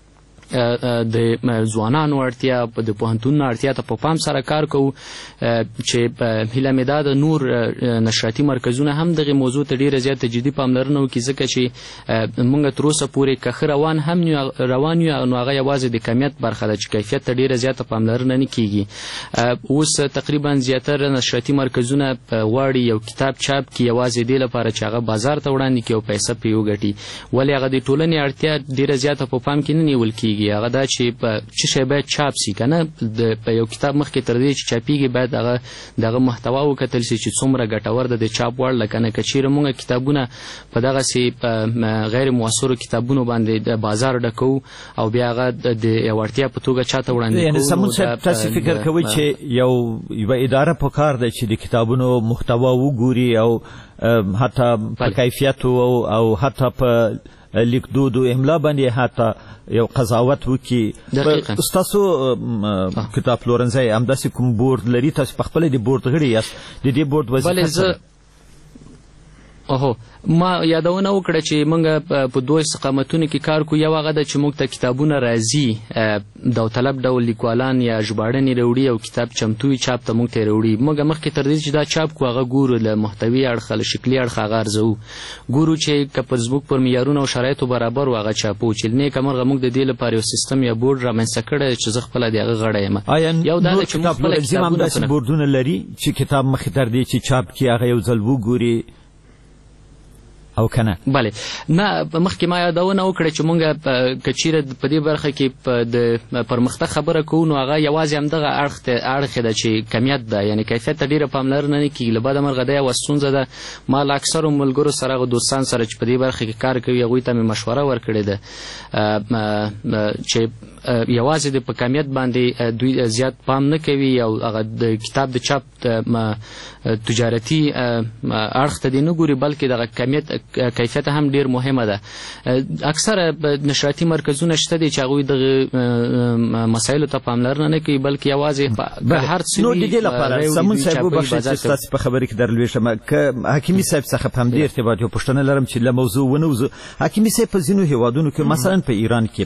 د ځوانانو اړتیا د پوهنتونونو اړتیا ته په پام سره کار کوو چې هیله مې دا د نور نشراتي مرکزونه هم دغې موضوع ته ډېره زیاته جدي پاملرنه وکړي، ځکه چې موږ تر اوسه پورې که ښه روان هم روان یو نو هغه یوازې د کمیت برخه ده چې کیفیت ته ډېره زیاته پاملرنه نه کیږي. اوس تقریبا زیاتره نشراتي مرکزونه غواړي یو کتاب چاپ کړي یوازې دې لپاره چې هغه بازار ته وړاندې کړي او پیسه پرې وګټي، ولې هغه د ټولنې اړتیا ډېره زیاته په پام کې نه نیول کیږي. هغه دا چې څه شی باید چاپ سي که نه، په یو کتاب مخکې تر دې چې چاپیږي باید هغه دغه محتوا وکتل سي چې څومره ګټور ده د چاپ وړ. لکه نه که چیرې موږ کتابونه په دغسې غیر مؤثرو کتابونو باندې د بازار ډکوو او بیا هغه د یو اړتیا په توګه چاته وړاندې کوو. یعنې سمون صاحب، تاسې فکر کوئ چې یو یوه اداره په کار ده چې د کتابونو محتوا وګوري او حتی په کیفیت او حتی په لیکدود او املا باندې حتی یو قضاوت وکړي؟ ستاسو کتاب پلورنځی همداسې کوم بورډ لري؟ تاسو په خپله د بورډ غړي یاست، د دې بورډ وظیفه څه؟ اوهو، ما یادونه وکړه چې موږ په دوه استقامتونو کې کار کوو. یو هغه ده چې موږ ته کتابونه راځي، داوطلب ډول لیکوالان یا ژباړنې راوړي او کتاب چمتو وي چاپ ته موږ ته یې راوړي. موږ مخکې تر دې چې دا چاپ کړو هغه ګورو، له محتوي اړخه له شکلي اړخه هغه ارزوو، ګورو چې که پر زموږ پر معیارونو او شرایطو برابر و هغه چاپو. چې نیکه مرغه موږ د دې لپاره یو سیستم یا بورډ رامنځته کړی چې زه خپله د هغه غړی یم. یو دا ده چې موږ خپله کتابونه همداسې بورډونه لري چې کتاب مخکې تر دې چې چاپ کړي هغه یو ځل وګوري او کنه؟ بله، نه مخکې ما یادونه وکړه چې مونږ که چیرې په دې برخه کې د پرمختګ خبره کوو نو هغه یوازې همدغه اړخ ته اړخ ده چې کمیت ده، یعنې کیفیت ته ډېره پاملرنه نه کېږي. له بده مرغه دا یوه ستونزه ده. ما له اکثرو ملګرو سره هغو دوستانو سره چې په دې برخه کې کار کوي هغوی ته مې مشوره ورکړې ده چې یوازې د په کمیت باندې دوی زیات پام نه کوي او هغه د کتاب د چاپ تجارتي اړخ ته دې نه ګوري، بلکې دغه کمیت کیفیت هم ډېر مهمه ده. اکثره نشراتي مرکزونه شته دي چې هغوی دغه مسایلو ته پاملرنه نه کوي، بلکې یوازې په هر څه نو د دې لپاره سمون صاحب وبخښئ چې ستاسو په خبرې کې درلوېږم، که حکیمي صاحب څخه په همدې ارتباط یو پوښتنه لرم چې له موضوع ونوځو. حکیمي صاحب په ځینو هېوادونو کې مثلا په ایران کې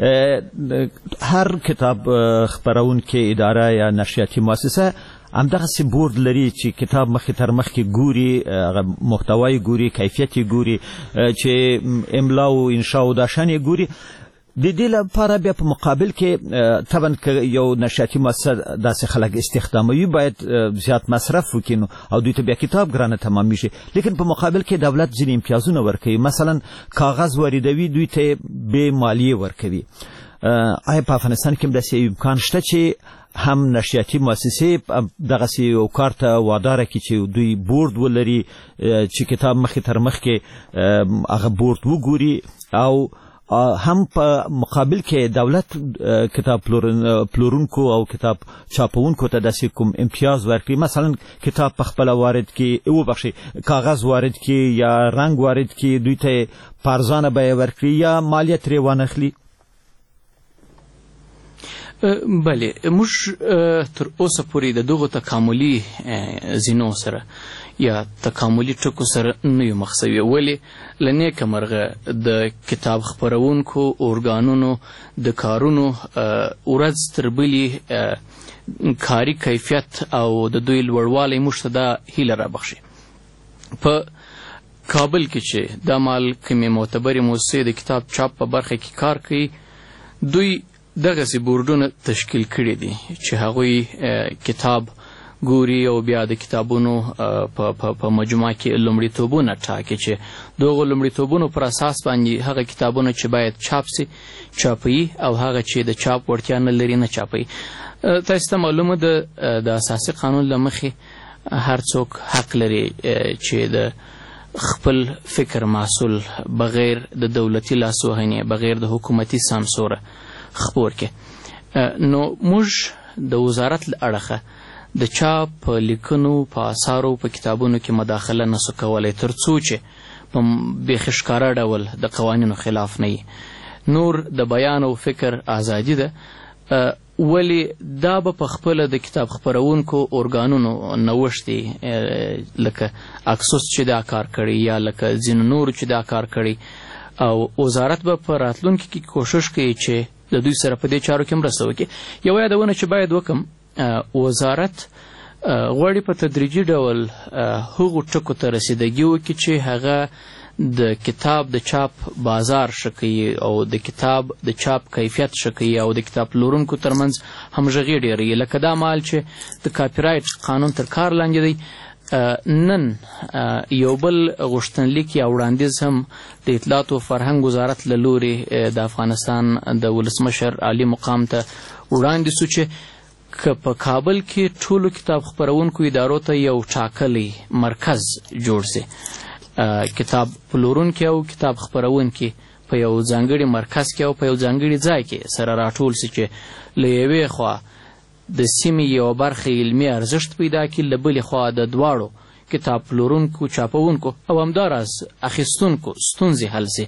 هر کتاب خپرونکې اداره یا نشریاتي مؤسسه همدغسې بورډ لري چې کتاب مخکې تر مخکې ګوري، هغه محتوا یې ګوري، کیفیت یې ګوري، چې املا او انشا او دا شان یې ګوري. د دې لپاره بیا په مقابل کې طبعا که یو نشریاتي مؤسسه داسې خلک استخداموي باید زیات مصرف وکړي او دوی ته بیا کتاب ګرانه تمامیږي، لیکن په مقابل کې دولت ځینې امتیازونه ورکوي، مثلا کاغذ واردوي دوی ته بې مالیې ورکوي. آیا په افغانستان کې هم داسې امکان شته چې هم نشریاتي مؤسسې دغسې یو کار ته واداره کړي چې دوی بورډ ولري چې کتاب مخکې تر مخکې هغه بورډ وګوري، او هم په مقابل کې دولت کتاب پلورونکو او کتاب چاپونکو ته داسې کوم امتیاز ورکړي، مثلا کتاب په خپله وارد کړي، وبخښئ کاغذ وارد کړي یا رنګ وارد کړي، دوی ته په ارزانه بیه ورکړي یا مالیه ترې وانخلي؟ بله، موږ تر اوسه پورې د دغو تکاملي زینو سره یا تکاملي ټکو سره نه یو مخ سوي. ولې؟ له نیکه مرغه د کتاب خپرونکو ارګانونو د کارونو ورځ تر بلې کاري کیفیت او د دوی لوړوالی موږ ته دا هیله رابخښي. په کابل کې چې دا مال کومې معتبرې مؤسسې د کتاب چاپ په برخه کې کار کوي، دوی دغسې بورډونه تشکیل کړي دي چې هغوی کتاب ګوري او بیا د کتابونو په مجموعه کې لومړیتوبونه ټاکي چې دغو لومړیتوبونو پر اساس باندې هغه کتابونه چې باید چاپ سي چاپوي او هغه چې د چاپ وړتیا نه لري نه چاپوي. تاسو ته معلومه ده د اساسي قانون له مخې هر څوک حق لري چې د خپل فکر محصول بغیر د دولتي لاسوهنې بغیر د حکومتي سانسوره خپور کې. نو موږ د وزارت له اړخه د چاپ په لیکنو په اثارو په کتابونو کې مداخله نسو کولی تر څو چې په بیخي ښکاره ډول د قوانینو خلاف نه وي. نور د بیان او فکر ازادي ده، ولی دا به په خپله د کتاب خپرونکو ارګانونو نوښت دی، لکه اکسوس چې دا کار کړی یا لکه ځینو نورو چې دا کار کړی، او وزارت به په راتلونکي کې کوشش کوي چې د دوی سره په دې چارو کې مرسته وکړي. یوه یادونه چې باید وکړم، وزارت غواړي په تدریجي ډول هغو ټکو ته رسیدګي وکړي چې هغه د کتاب د چاپ بازار ښه کوي او د کتاب د چاپ کیفیت ښه کوي او د کتاب پلورونکو ترمنځ همغږي ډېروي. لکه دا مال چې د کاپي رایټ قانون تر کار لاندې دی، نن یو بل غوښتنلیک یا وړاندیز هم د اطلاعات او فرهنګ وزارت له لورې د افغانستان د ولسمشر عالي مقام ته وړاندې سو چې که په کابل کې ټولو کتاب خپرونکو ادارو ته یو ټاکلی مرکز جوړ سي، کتاب پلورونکي او کتاب خپرونکي په یو ځانګړي مرکز کې او په یو ځانګړي ځای کې سره راټول سي چې له یوې خوا د سیمې یوه برخه علمي ارزښت پیدا کړي، له بلې خوا د دواړو کتاب پلورونکو چاپونکو او همداراز اخیستونکو ستونزې حل سي.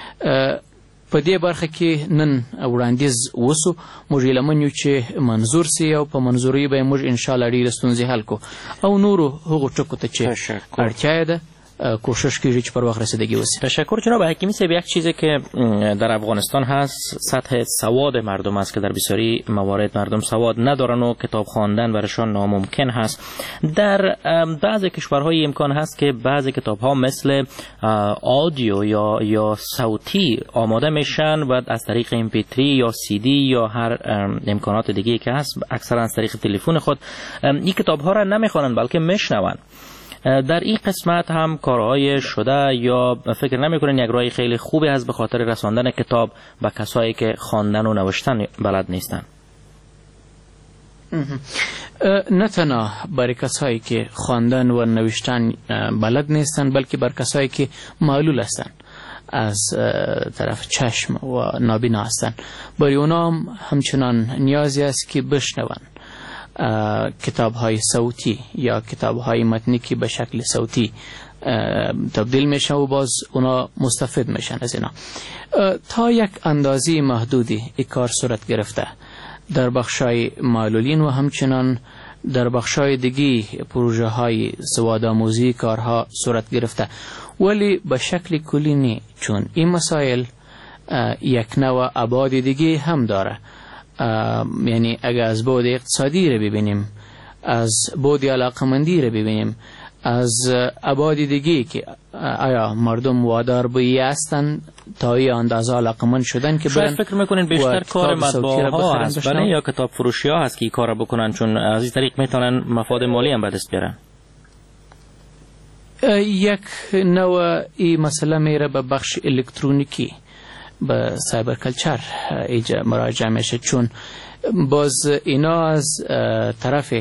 په دې برخه کې نن وړاندیز وسو، موږ یې لمن یو چې منظور سي او په منظورۍ به یې موږ انشاءالله ډېرې ستونزې حل کړو او نورو هغو ټکو ته چې اړتیا یې ده کوشش کیږي که پر وقت رسیدگی وسی. تشکر جناب حکیمی صاحب. یک چیزی که در افغانستان هست سطح سواد مردم است که در بسیاری موارد مردم سواد ندارن و کتاب خواندن برایشان ناممکن هست. در بعضی کشورهای امکان هست که بعضی کتاب ها مثل آدیو یا یا صوتی آماده میشن و از طریق ام پی تری یا سی دی یا هر امکانات دیگه که هست اکثرا از طریق تلفن خود این کتاب ها را نمیخوانند بلکه میشنوند. در این قسمت هم کارهای شده یا فکر نمیکنین یک راه خیلی خوبی هست به خاطر رساندن کتاب به کسایی که خواندن و نوشتن بلد نیستن؟ نه تنها برای کسایی که خواندن و نوشتن بلد نیستن، بلکه بر کسایی که معلول هستن از طرف چشم و نابینا هستن، برای اونا هم همچنان نیازی است که بشنون کتاب های صوتی یا کتاب های متنی که به شکل صوتی تبدیل میشن و باز اونا مستفید میشن از اینا. تا یک اندازه محدودی این کار صورت گرفته در بخشای معلولین و همچنان در بخشای دیگی پروژه های سوادآموزی کارها صورت گرفته، ولی به شکل کلی نی، چون این مسائل یک نوع ابعاد دیگی هم داره. یعنی اگر از بعد اقتصادی رو ببینیم، از بعد علاقمندی رو ببینیم، از ابعاد دیگی که آیا مردم وادار به هستن تا این اندازه علاقمند شدن که برن. فکر میکنین بیشتر کار مطبوعه ها هست بله یا کتاب فروشی ها هست که این کار بکنن، چون از این طریق میتونن مفاد مالی هم به دست بیارن؟ یک نوع این مسئله میره به بخش الکترونیکی، به سایبر کلچر ایجا مراجعه میشه، چون باز اینا از طرف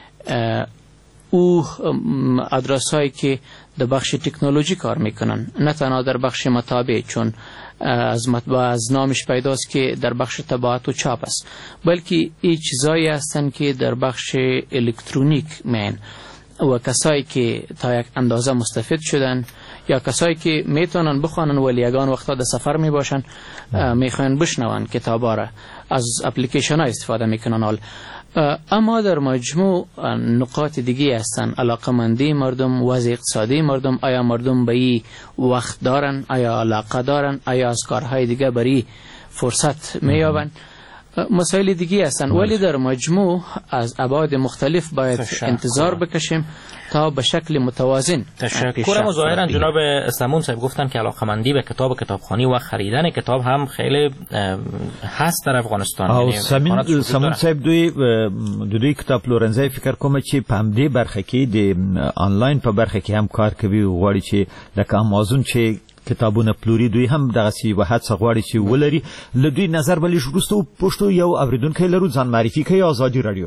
او ادرس هایی که در بخش تکنولوژی کار میکنن، نه تنها در بخش مطابع، چون از مطبعه از نامش پیداست که در بخش طباعت و چاپ است، بلکه این چیزایی هستن که در بخش الکترونیک مین و کسایی که تا یک اندازه مستفید شدن یا کسایی که میتونن بخوانن ولی یگان وقتا در سفر میباشن میخوان بشنون کتابا را، از اپلیکیشن ها استفاده میکنن حال. اما در مجموع نقاط دیگه هستن، علاقمندی مردم، وضع اقتصادی مردم، آیا مردم به این وقت دارن، آیا علاقه دارن، آیا از کارهای دیگه بری فرصت میابن، مسائل دیگه هستن. ولی در مجموع از ابعاد مختلف باید انتظار بکشیم تا به شکل متوازن. تشکرم. ظاهرا جناب سمون صاحب گفتن که علاقمندی به کتاب و کتابخوانی و خریدن کتاب هم خیلی هست در افغانستان. او سمون سمون صاحب دوی دوی کتاب لورنزای فکر کوم چې پام دې برخه کې د آنلاین په برخه کې هم کار کوي، غواړي چې لکه امازون چې کتابونه پلوري، دوی هم دغه سی وحد غواړي چې ولري. له دوی نظر بلې شروستو پښتو یو اوریدونکو لرو، ځان معرفي کوي. آزادي رادیو.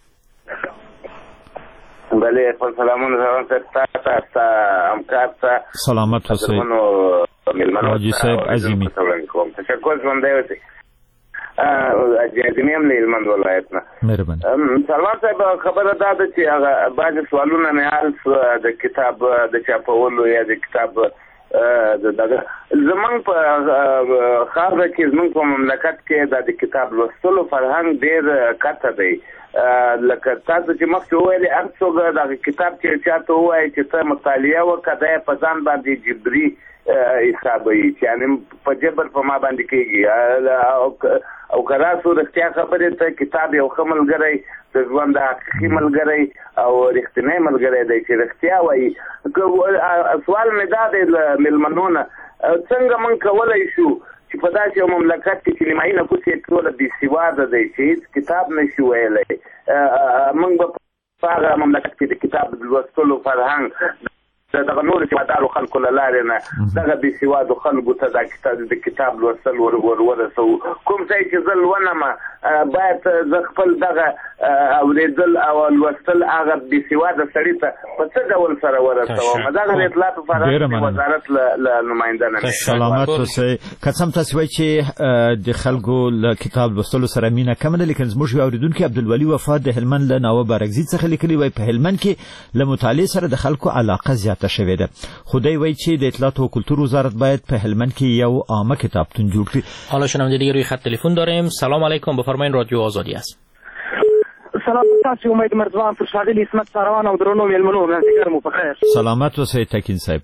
بله خپل سلامونه روان ته تا همکار ته سلامت اوسئ حاجي صاحب عظیمی. تشکر زنده اوسئ. اجازه مې لیلمند ولایت نه مهرباني. سلمان صاحب خبره دا ده چې هغه بعض سوالونه نه حل د کتاب د چاپولو یا د کتاب دغه زمونږ په خاصه کې زمونږ په مملکت کې د کتاب لوستلو فرهنګ ډېر کته دی. لکه تاسو چې مخکې وویلې هر څوک دغه کتاب چې چاته ووایي چې ته مطالعه وکړه دا یې په ځان باندې جبري حسابوي، چې یعنې په جبر په ما باندې کېږي. او که راسو رښتیا خبرې ته کتاب یو ښه ملګری د ژوند حقیقي ملګری او رښتینی ملګری دی چې رښتیا وایي. سوال مې دا دی له مېلمنو نه، څنګه موږ کولی شو چې په داسې یو مملکت کې چې نیمایي نفوس یې ټوله بې سواده دی چې هېڅ کتاب نه شي ویلی، موږ به په هغه مملکت کې د کتاب لوستلو فرهنګ دغه نورو سیوادارو خلکو له لارې نه دغه بې سوادو خلکو ته دا کتاب د کتاب لوستل ور ورسوو. کوم ځای چې زه لولم باید زه خپل دغه اورېدل او لوستل هغه بې سواده سړي ته په څه ډول سره ورسوم. دغه د اطلاعاتو فرهنګ وزارت له نماینده نه سلامت اوسئ. که څه هم تاسو وایئ چې د خلکو له کتاب لوستلو سره مینه کمه ده، لیکن زموږ یو اورېدونکی عبدالولي وفا د هلمند له ناوه بارکزي څخه لیکلي وایي په هلمند کې له مطالعې سره د خلکو علاقه زیاته شوې ده. خدای وایي چې د اطلاعات و کلتور وزارت باید په هلمند کې یو عامه کتابتون جوړ کړي. حالا شنونده دیگه روی خط تلفن داریم. سلام علیکم، بفرمایید رادیو آزادی است. سلام تاسو امید مرزوان پر شاغلی اسمت ساروان او درنو مېلمنو مازدیګر مو په خیر. سلامت اوسئ تکین صاحب.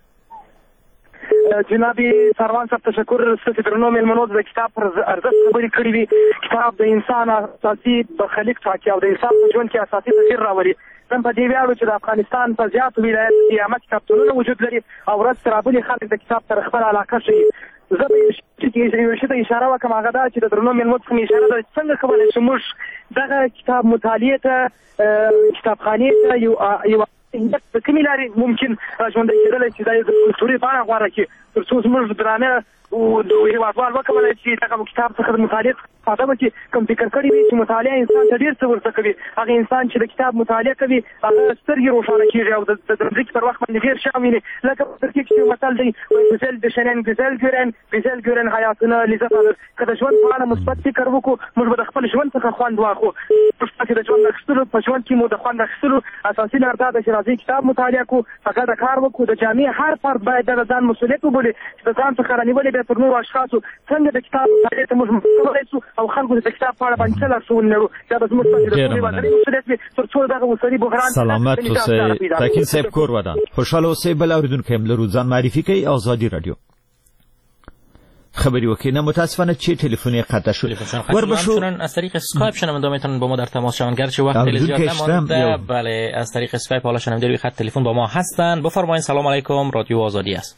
جنابي ساروان صاحب تشکر ستاسو درنو مېلمنو د کتاب پر ارزښت خبرې کړې وي. کتاب د انسان اساسي برخلیک ټاکي او د انسان په ژوند کې اساسي تغییر راولي. زم په دې ویاړو چې د افغانستان په زیاتو ولایتو کې عامه کتابتونونه وجود لري او ورځ تر بلې خلک د کتاب سره خپله علاقه ښیي. زه به یو شي ته اشاره وکړم، هغه دا چې د درنو مېلمنو څخه مې اشاره ده چې څنګه کولی شو موږ دغه کتاب مطالعې ته کتابخانې ته یو د کومې لارې ممکن ژوندی کېدلی چې دا یې د کلتوري بڼه غوره کړي تر څو زموږ درانه هېوادوال وکولی چې دغه کتاب څخه د مطالعې استفاده وکړي کوم فکر کړی وي چې مطالعه انسان ته ډېر څه ورزده کوي هغه انسان چې د کتاب مطالعه کوي هغه سترګې روښانه کېږي او د ځمکې پر وخت باندې ډېر شیان ویني لکه په ترکیب کې یو متل دی وایي ګزل بشنن ګزل ګرن ګزل ګرن حیاتونه لذت لري که د ژوند په اړه مثبت فکر وکړو موږ به د خپل ژوند څخه خوند واخلو چې د ژوند اخیستلو په ژوند کې مو د خوند اخیستلو اساسي لار دا ده چې راځئ کتاب مطالعه کړو په ګډه کار وکړو د جامع هر فرد باید د ځان مسؤلیت وبولي چې د ځان څخه رانیولې بیا تر نورو اشخاصو څنګه د کتاب مطالعې ته موږ کولی شو او خلکو د کتاب په اړه باندې څه لارښوونې لرو دا به زموږ باندې د ټولې وطني مسؤلیت وي تر څو دغه اوسني بحران سلامت اوسئ تاکید صاحب کور ودان خوشحاله اوسئ بل اورېدونکی هم لرو ځان معرفي کوي آزادي رادیو خبری وکی نه متاسفانه چه تلفنی قطع شد وربشو از طریق اسکایپ شنونده میتونن با ما در تماس شوند گرچه وقت خیلی زیاد نمانده بله از طریق اسکایپ حالا شنونده روی خط تلفن با ما هستن بفرمایید سلام علیکم رادیو آزادی است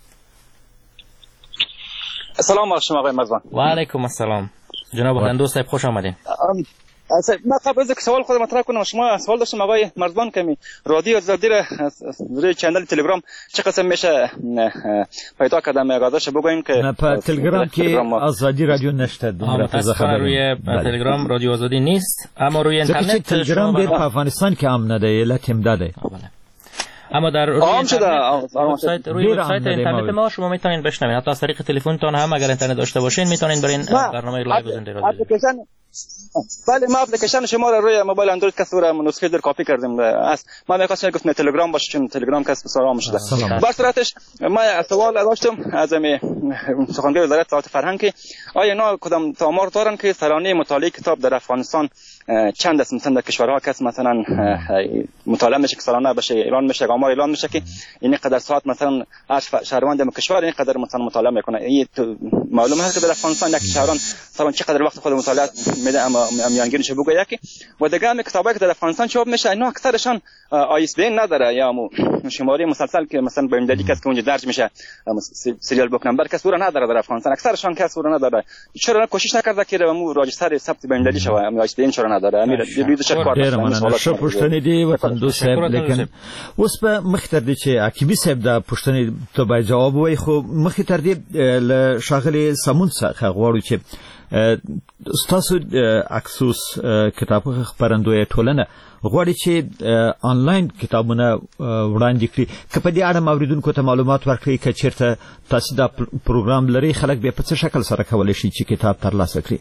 سلام علیکم شما آقای مرزبان و علیکم السلام جناب هندو صاحب خوش آمدین ما قبل از اینکه سوال خودم مطرح کنم شما سوال داشتم آقای مرزبان که رادیو آزادی را روی چنل تلگرام چه قسم میشه پیدا کردم آگادش بگویم که نه په تلگرام که آزادی رادیو نشته متاسفانه روی تلگرام رادیو آزادی نیست اما روی اینترنت تلگرام در افغانستان که هم نده علت هم داده اما در روی اینترنت روی وبسایت اینترنت ما شما میتونین بشنوین حتی از طریق تلفنتون هم اگر اینترنت داشته باشین میتونین برین برنامه لایو زنده رادیو بله ما اپلیکیشن شما رو روی موبایل اندروید کس رو نسخه در کپی کردیم است ما می‌خواستم گفتم تلگرام باشه چون تلگرام کس بسیار شده با صورتش ما سوال داشتم از می سخنگوی وزارت اطلاعات فرهنگ که آیا اینا کدام آمار دارن که سرانه مطالعه کتاب در افغانستان چند است مثلا در کشورها کس مثلا مطالعه میشه که سالانه بشه اعلان میشه آمار اعلان میشه که این قدر ساعت مثلا هر شهروند کشور این قدر مثلا مطالعه میکنه این معلومه هست که در افغانستان یک شهروند سالانه چقدر وقت خود مطالعه میده اما میانگینش بگه یکی و دیگه هم کتابایی که در افغانستان چاپ میشه اینا اکثرشان آی اس بی ان نداره یا شماره مسلسل که مثلا به امدادی کس که اونجا درج میشه سریال بوک نمبر کس رو نداره در افغانستان اکثرشان کس رو نداره چرا کوشش نکرده که مو راجستر ثبت به امدادی شوه آی اس بی ان چرا نداره امیر دیدو چه کار داره شو پښتنې دی وطن دو صاحب لیکن اوس په مخ تر دې چې عقیبی صاحب دا پښتنې ته به جواب وای خو مخ تر دې ل شاغلي سمون څخه غواړو چې ستاسو اکسوس کتاب خبرندوی ټولنه غواړي چې آنلاین کتابونه وړاندې کړي که په دې اړه اوریدونکو ته معلومات ورکړي که چیرته تاسو دا پروګرام لري خلک به په څه شکل سره کولی شي چې کتاب ترلاسه کړي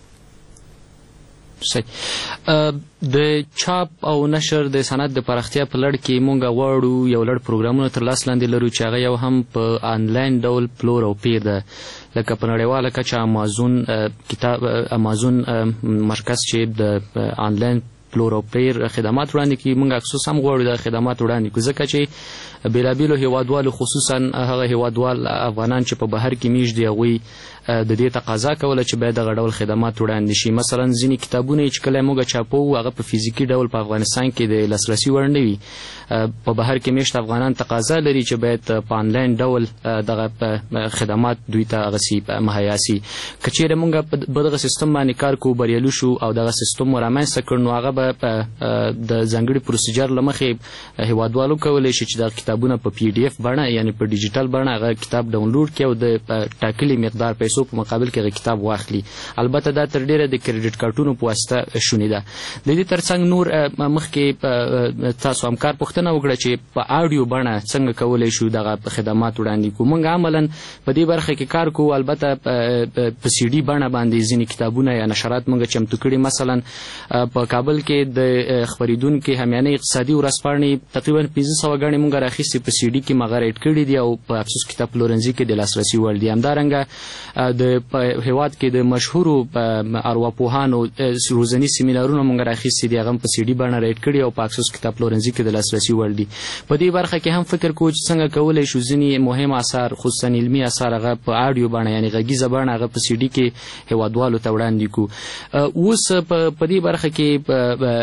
د چاپ او نشر د صنعت د پراختیا په لړ کې مونږ غواړو یو لړ پروګرامونه تر لاس لاندې لرو چې هغه یو هم په آنلاین ډول پلور او پیر ده لکه په نړیواله کچه امازون کتاب امازون مرکز چې د آنلاین پلور او پیر خدمات وړاندې کوي مونږ اکسوس هم غواړو د خدمات وړاندې کوو ځکه چې بیلابیلو هیوادوالو خصوصا هغه هیوادوال افغانان چې په بهر کې میشت دي هغوی د دې تقاضا کوله چې باید دغه ډول خدمات وړاندې شي مثلا ځینې کتابونه چې کله موږ چاپو هغه په فزیکي ډول په افغانستان کې د لاسرسي وړ نه وي په بهر کې میشت افغانان تقاضا لري چې باید په آنلاین ډول دغه خدمات دوی ته هغسې مهیا سي که چیرې موږ په دغه سیستم باندې کار کوو بریالي شو او دغه سیستم رامنځته کړ نو هغه به د ځانګړي پروسیجر له مخې هیوادوالو کولی شي چې دغه کتابونه په پی ډي اف بڼه یعنې په ډیجیټل بڼه هغه کتاب ډاونلوډ کړي او د ټاکلي مقدار پیسو په مقابل کې هغه کتاب واخلي البته دا تر ډیره د کریډټ کارتونو په واسطه شونې ده د دې ترڅنګ نور مخکې تاسو همکار پوښتنه وکړه چې په آډیو بڼه څنګه کولی شو دغه خدمات وړاندې کړو موږ عملا په دې برخه کې کار کوو البته په سی ډي بڼه باندې ځینې کتابونه یا نشرات موږ چمتو کړي مثلا په کابل کې د خپرېدونکي همیانه اقتصادي ورځپاڼې تقریبا پنځه سوه ګڼې موږ راخیستې په سی ډي کې مغه ریډ کړي دي او په افسوس کتاب پلورنځي کې د لاسرسي وړ دي همدارنګه د هیواد کې د مشهورو ارواپوهانو روزني سیمینارونه موږ راخیستي دي هغه په سی ډي بڼه ریډ کړي او په اکسوس کتاب پلورنځي کې د لاسرسي وړ دي په دې برخه کې هم فکر کوو چې څنګه کولی شو ځینې مهم اثار خصوصا علمي اثار هغه په آډیو بڼه یعنې غږیزه بڼه هغه په سی ډي کې هیوادوالو ته وړاندې کړو اوس په دې برخه کې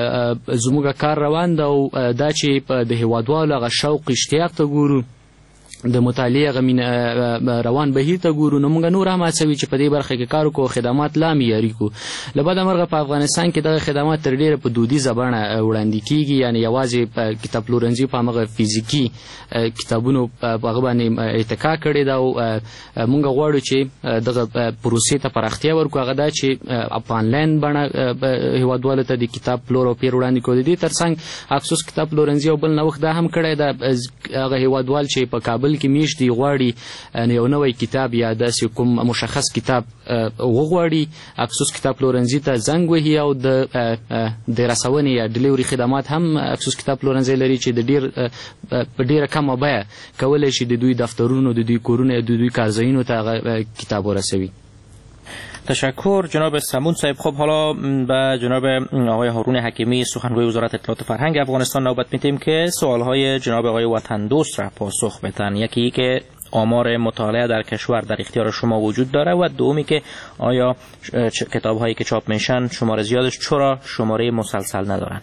زموږ کار روان ده او دا چې د هیوادوالو هغه شوق اشتیاق ته ګورو د مطالعې هغه روان بهیر ته ګورو نو موږ نور هم هڅوي چې په دې برخه کې کار وکړو، خدمات لا معیاري کړو. له بده مرغه په افغانستان کې دغه خدمات تر ډېره په دودیزه بڼه وړاندې کېږي، یعنې یوازې په کتاب پلورنځي په همغه فزیکي کتابونو په هغه باندې اتکا کړې ده او موږ غواړو چې دغه پروسې ته پراختیا ورکړو. هغه دا چې په آنلاین بڼه هېوادوالو ته د کتاب پلور او پېر وړاندې کړو. د دې تر څنګ افسوس کتاب پلورنځي او بل نوښت دا هم کړی ده، هغه هېوادوال چې په کابل کې میشت دی غواړي یو نوی کتاب یا داسې کوم مشخص کتاب وغواړي، افسوس کتاب پلورنځي ته زنګ وهي او د د رسونې یا ډلیوري خدمات هم افسوس کتاب پلورنځي لري چې د ډېر په ډېره کمه بیه کولی شي د دوی دفترونو، د دوی کورونو یا د دوی کارځایونو ته هغه کتاب ورسوي. تشکر جناب سمون صاحب. خب حالا به جناب آقای هارون حکیمی سخنگوی وزارت اطلاعات و فرهنگ افغانستان نوبت میدیم که سوالهای جناب آقای وطن دوست را پاسخ بدن. یکی که آمار مطالعه در کشور در اختیار شما وجود داره و دومی که آیا کتاب‌هایی که چاپ میشن شماره زیادش چرا شماره مسلسل ندارن؟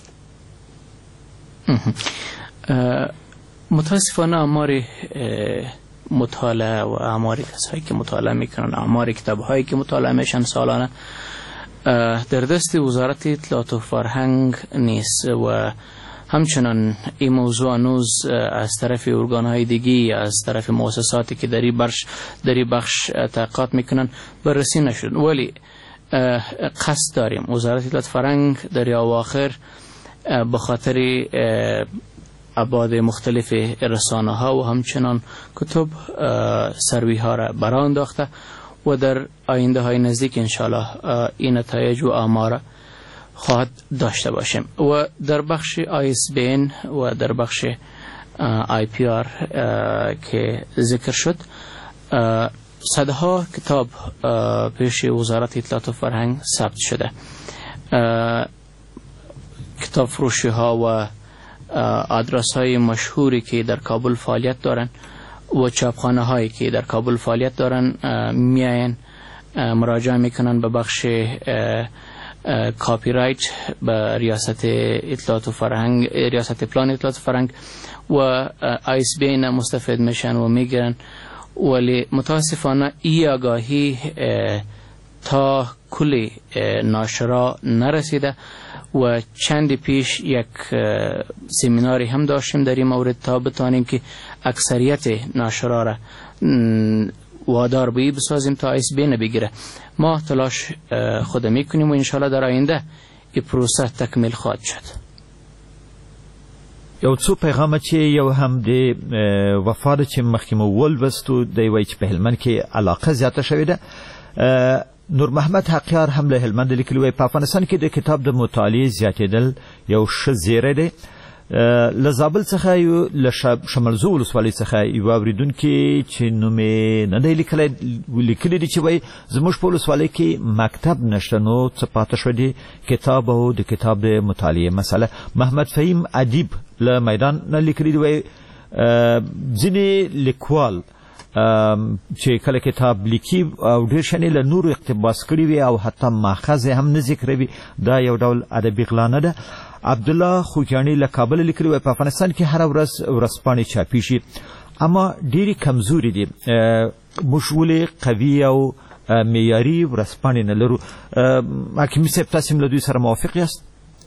متاسفانه آمار مطالعه و آمار کسایی که مطالعه میکنن، آمار کتاب‌هایی که مطالعه میشن سالانه در دست وزارت اطلاعات و فرهنگ نیست و همچنان این موضوع هنوز از طرف ارگان‌های دیگی، از طرف مؤسساتی که در این بخش در این بخش تحقیقات میکنن بررسی نشد. ولی قصد داریم وزارت اطلاعات فرهنگ در اواخر به خاطر ابعاد مختلف رسانه ها و همچنان کتب سروی ها را برآ انداخته و در آینده های نزدیک انشاءالله این نتایج و آمار خواهد داشته باشیم. و در بخش آی اس بی این و در بخش آی پی آر که ذکر شد، صدها کتاب پیش وزارت اطلاعات و فرهنگ ثبت شده. کتاب فروشی ها و آدرس های مشهوری که در کابل فعالیت دارن و چاپخانه هایی که در کابل فعالیت دارن میاین مراجعه میکنن به بخش کاپی رایت به ریاست اطلاعات و فرهنگ، ریاست پلان اطلاعات و فرهنگ و آی اس بی این مستفید میشن و میگیرن. ولی متاسفانه ای آگاهی تا کل ناشرا نرسیده و چند پیش یک سمیناری هم داشتیم در این مورد تا بتانیم که اکثریت ناشرا را وادار به بسازیم تا آی اس بی نبگیره. ما تلاش خود میکنیم و انشاءالله در آینده این پروسه تکمیل خواهد شد. یو څو پیغام چې یو هم د وفاد چې مخکې مو ولوستو دی وایي چې په هلمند کې علاقه زیاته شوې ده. نور محمد حقیار هم له هلمند لیکلي وایي په افغانستان کې د کتاب د مطالعې زیاتېدل یو ښه زیری دی. له زابل څخه یو له شملزو ولسوالۍ څخه یو اورېدونکي چې نوم یې نه دی لیکلی لیکلي دي چې وایي زموږ په ولسوالۍ کې مکتب نشته، نو څه پاته شوی دی کتاب او د کتاب د مطالعې مسله. محمد فهیم ادیب له میدان نه لیکلي دي وایي ځینې لیکوال چې کله کتاب لیکي او ډېر شیان له نورو اقتباس کړي وي او حتی ماخذ هم نه ذکروي، دا یو ډول ادبي غلا نه ده. عبدالله خوجاني له کابل لیکلي وایي په افغانستان کې هره ورځ ورځپاڼې چاپېږي اما ډېرې کمزوري دي. موږ ولې قوي او معیاري ورځپاڼې نه لرو؟ حکیمي صاحب تاسې هم له دوی سره موافق یاست؟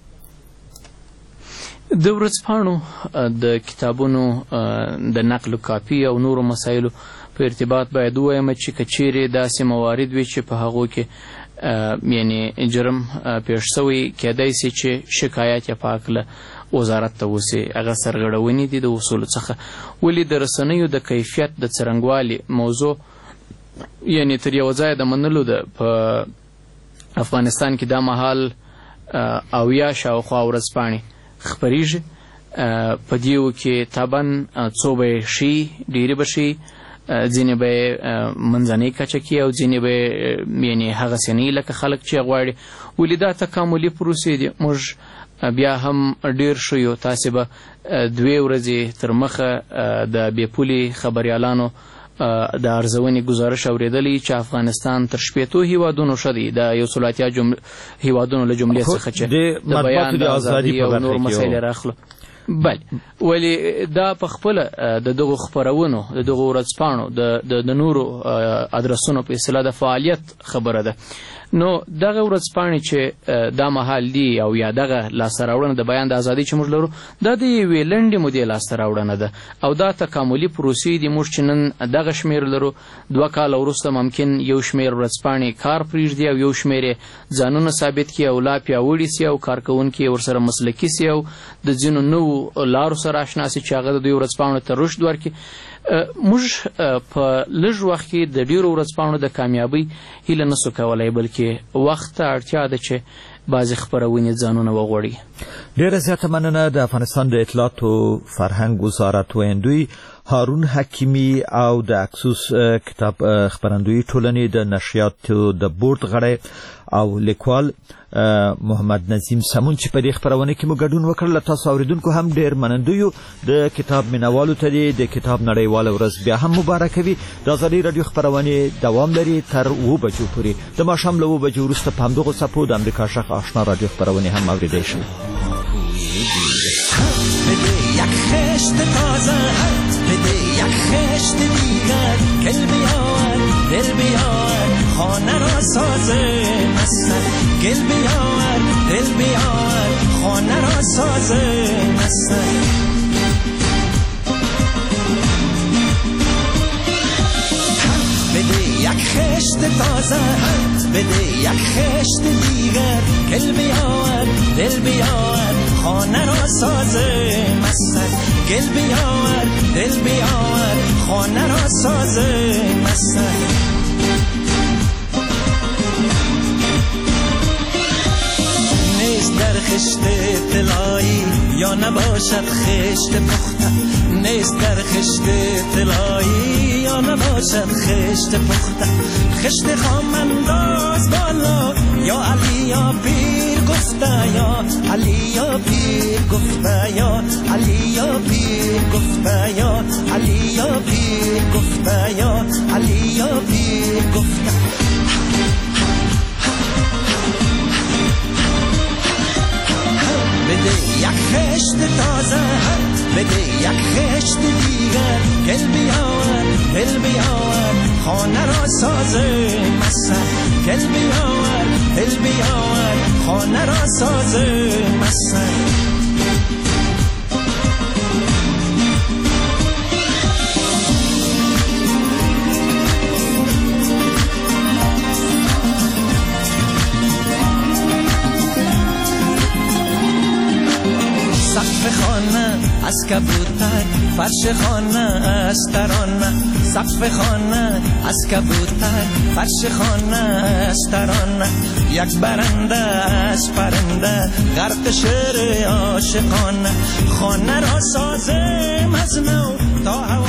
د ورځپاڼو د کتابونو د نقل و کاپي او نورو مسایلو په ارتباط باید ووایم چې که چیرې داسې موارد وي چې په هغو کې یعنې جرم پیښ شوی کیدای سي چې شکایت یې په هکله وزارت ته وسي، هغه سرغړونې دي د اصولو څخه. ولې د رسنیو د کیفیت د څرنګوالي موضوع یعنې تر یوه ځایه د منلو ده. په افغانستان کې دا مهال اویا شاوخوا ورځپاڼې خپریږي، په دیو کې طبعا څو به یې ښي ډېرې به ښي، ځینې به یې منځنۍ کچه کې او ځینې به یې یعنې هغسې نه لکه خلک چې غواړي. ولې دا تکاملي پروسې دي. موږ بیا هم ډېر ښه یو. تاسې به دوې ورځې تر مخه د بې پولې خبریالانو د ارزونې ګزارش اورېدلی چې افغانستان تر شپېتو هیوادونو ښه دی، د یو سل اتیا هیوادونو له جملې څخه چې د بیان د ازادي او نور مسایل راخلو. بله ولی دا په خپله د دغو خپرونو د دغو ورځپاڼو د د نورو ادرسونو په اصطلاح د فعالیت خبره ده. نو دغه ورځپاڼې چې دا مهال دي او یا دغه لاسته راوړنه د بیان د ازادۍ چې موږ لرو دا د یوې لنډې مودې لاسته راوړنه ده او دا تکاملي پروسې دي. موږ چې نن دغه شمېر لرو دوه کاله وروسته ممکن یو شمېر ورځپاڼې کار پرېږدي او یو شمېر یې ځانونه ثابت کړي او لا پیاوړي سي او کارکوونکي یې ورسره مسلکي سي او د ځینو نوو لارو سره اشنا سي چې هغه د دوی ورځپاڼو ته رشد ورکړي. موږ په لږ وخت کې د ډېرو ورځپاڼو د کامیابۍ هیله نسو کولی بلکې وخت ته اړتیا ده چې بعضې خپرونې ځانونه وغوړي. ډېره زیاته مننه. د افغانستان د اطلاعاتو فرهنګ وزارت ویندوی هارون حکیمی او د اکسوس کتاب خپرندویي ټولنې د نشریاتو د بورډ غړی او لیکوال محمد نظیم سمون چې په دې خپرونه کې مو ګډون وکړ. له تاسو اوریدونکو هم ډېر منندوی یو. د کتاب مینوالو ته د کتاب نړیواله ورځ بیا هم مبارکه وي. د ازادۍ راډیو خپرونې دوام لري تر اوه بجو پورې. د ماښام له اوه بجو وروسته په همدغو څپو د امریکا شق آشنا راډیو خپرونې هم اوریدی شي. یک خشت تازه بده یک خشت دیگر گل بیار دل بیار خانه را سازه مثلا گل بیار دل بیار خانه را سازه مثلا بده یک خشت تازه بده یک خشت دیگر گل بیار دل بیار خانه را سازه مثلا گل بیار دل بیار خانه را سازه مثلا نیست در خشت طلایی یا نباشد خشت پخته نیست در خشت طلایی یا نباشد خشت پخته خشت خام انداز بالا یا علی یا پیر گفته یا علی یا پیر گفته یا علی یا پیر گفته یا علی یا پیر گفته یا علی یا پیر گفته بده یک خشت تازه بده یک خشت دیگر گل بیار دل بیار خانه را سازه مثلا گل بیار دل بیار خانه را سازه مثلا سقف خانه از کبوتر فرش خانه از ترانه سقف خانه از کبوتر فرش خانه از ترانه یک برنده از پرنده غرق شعر عاشقانه خانه را سازم از نو تا هوا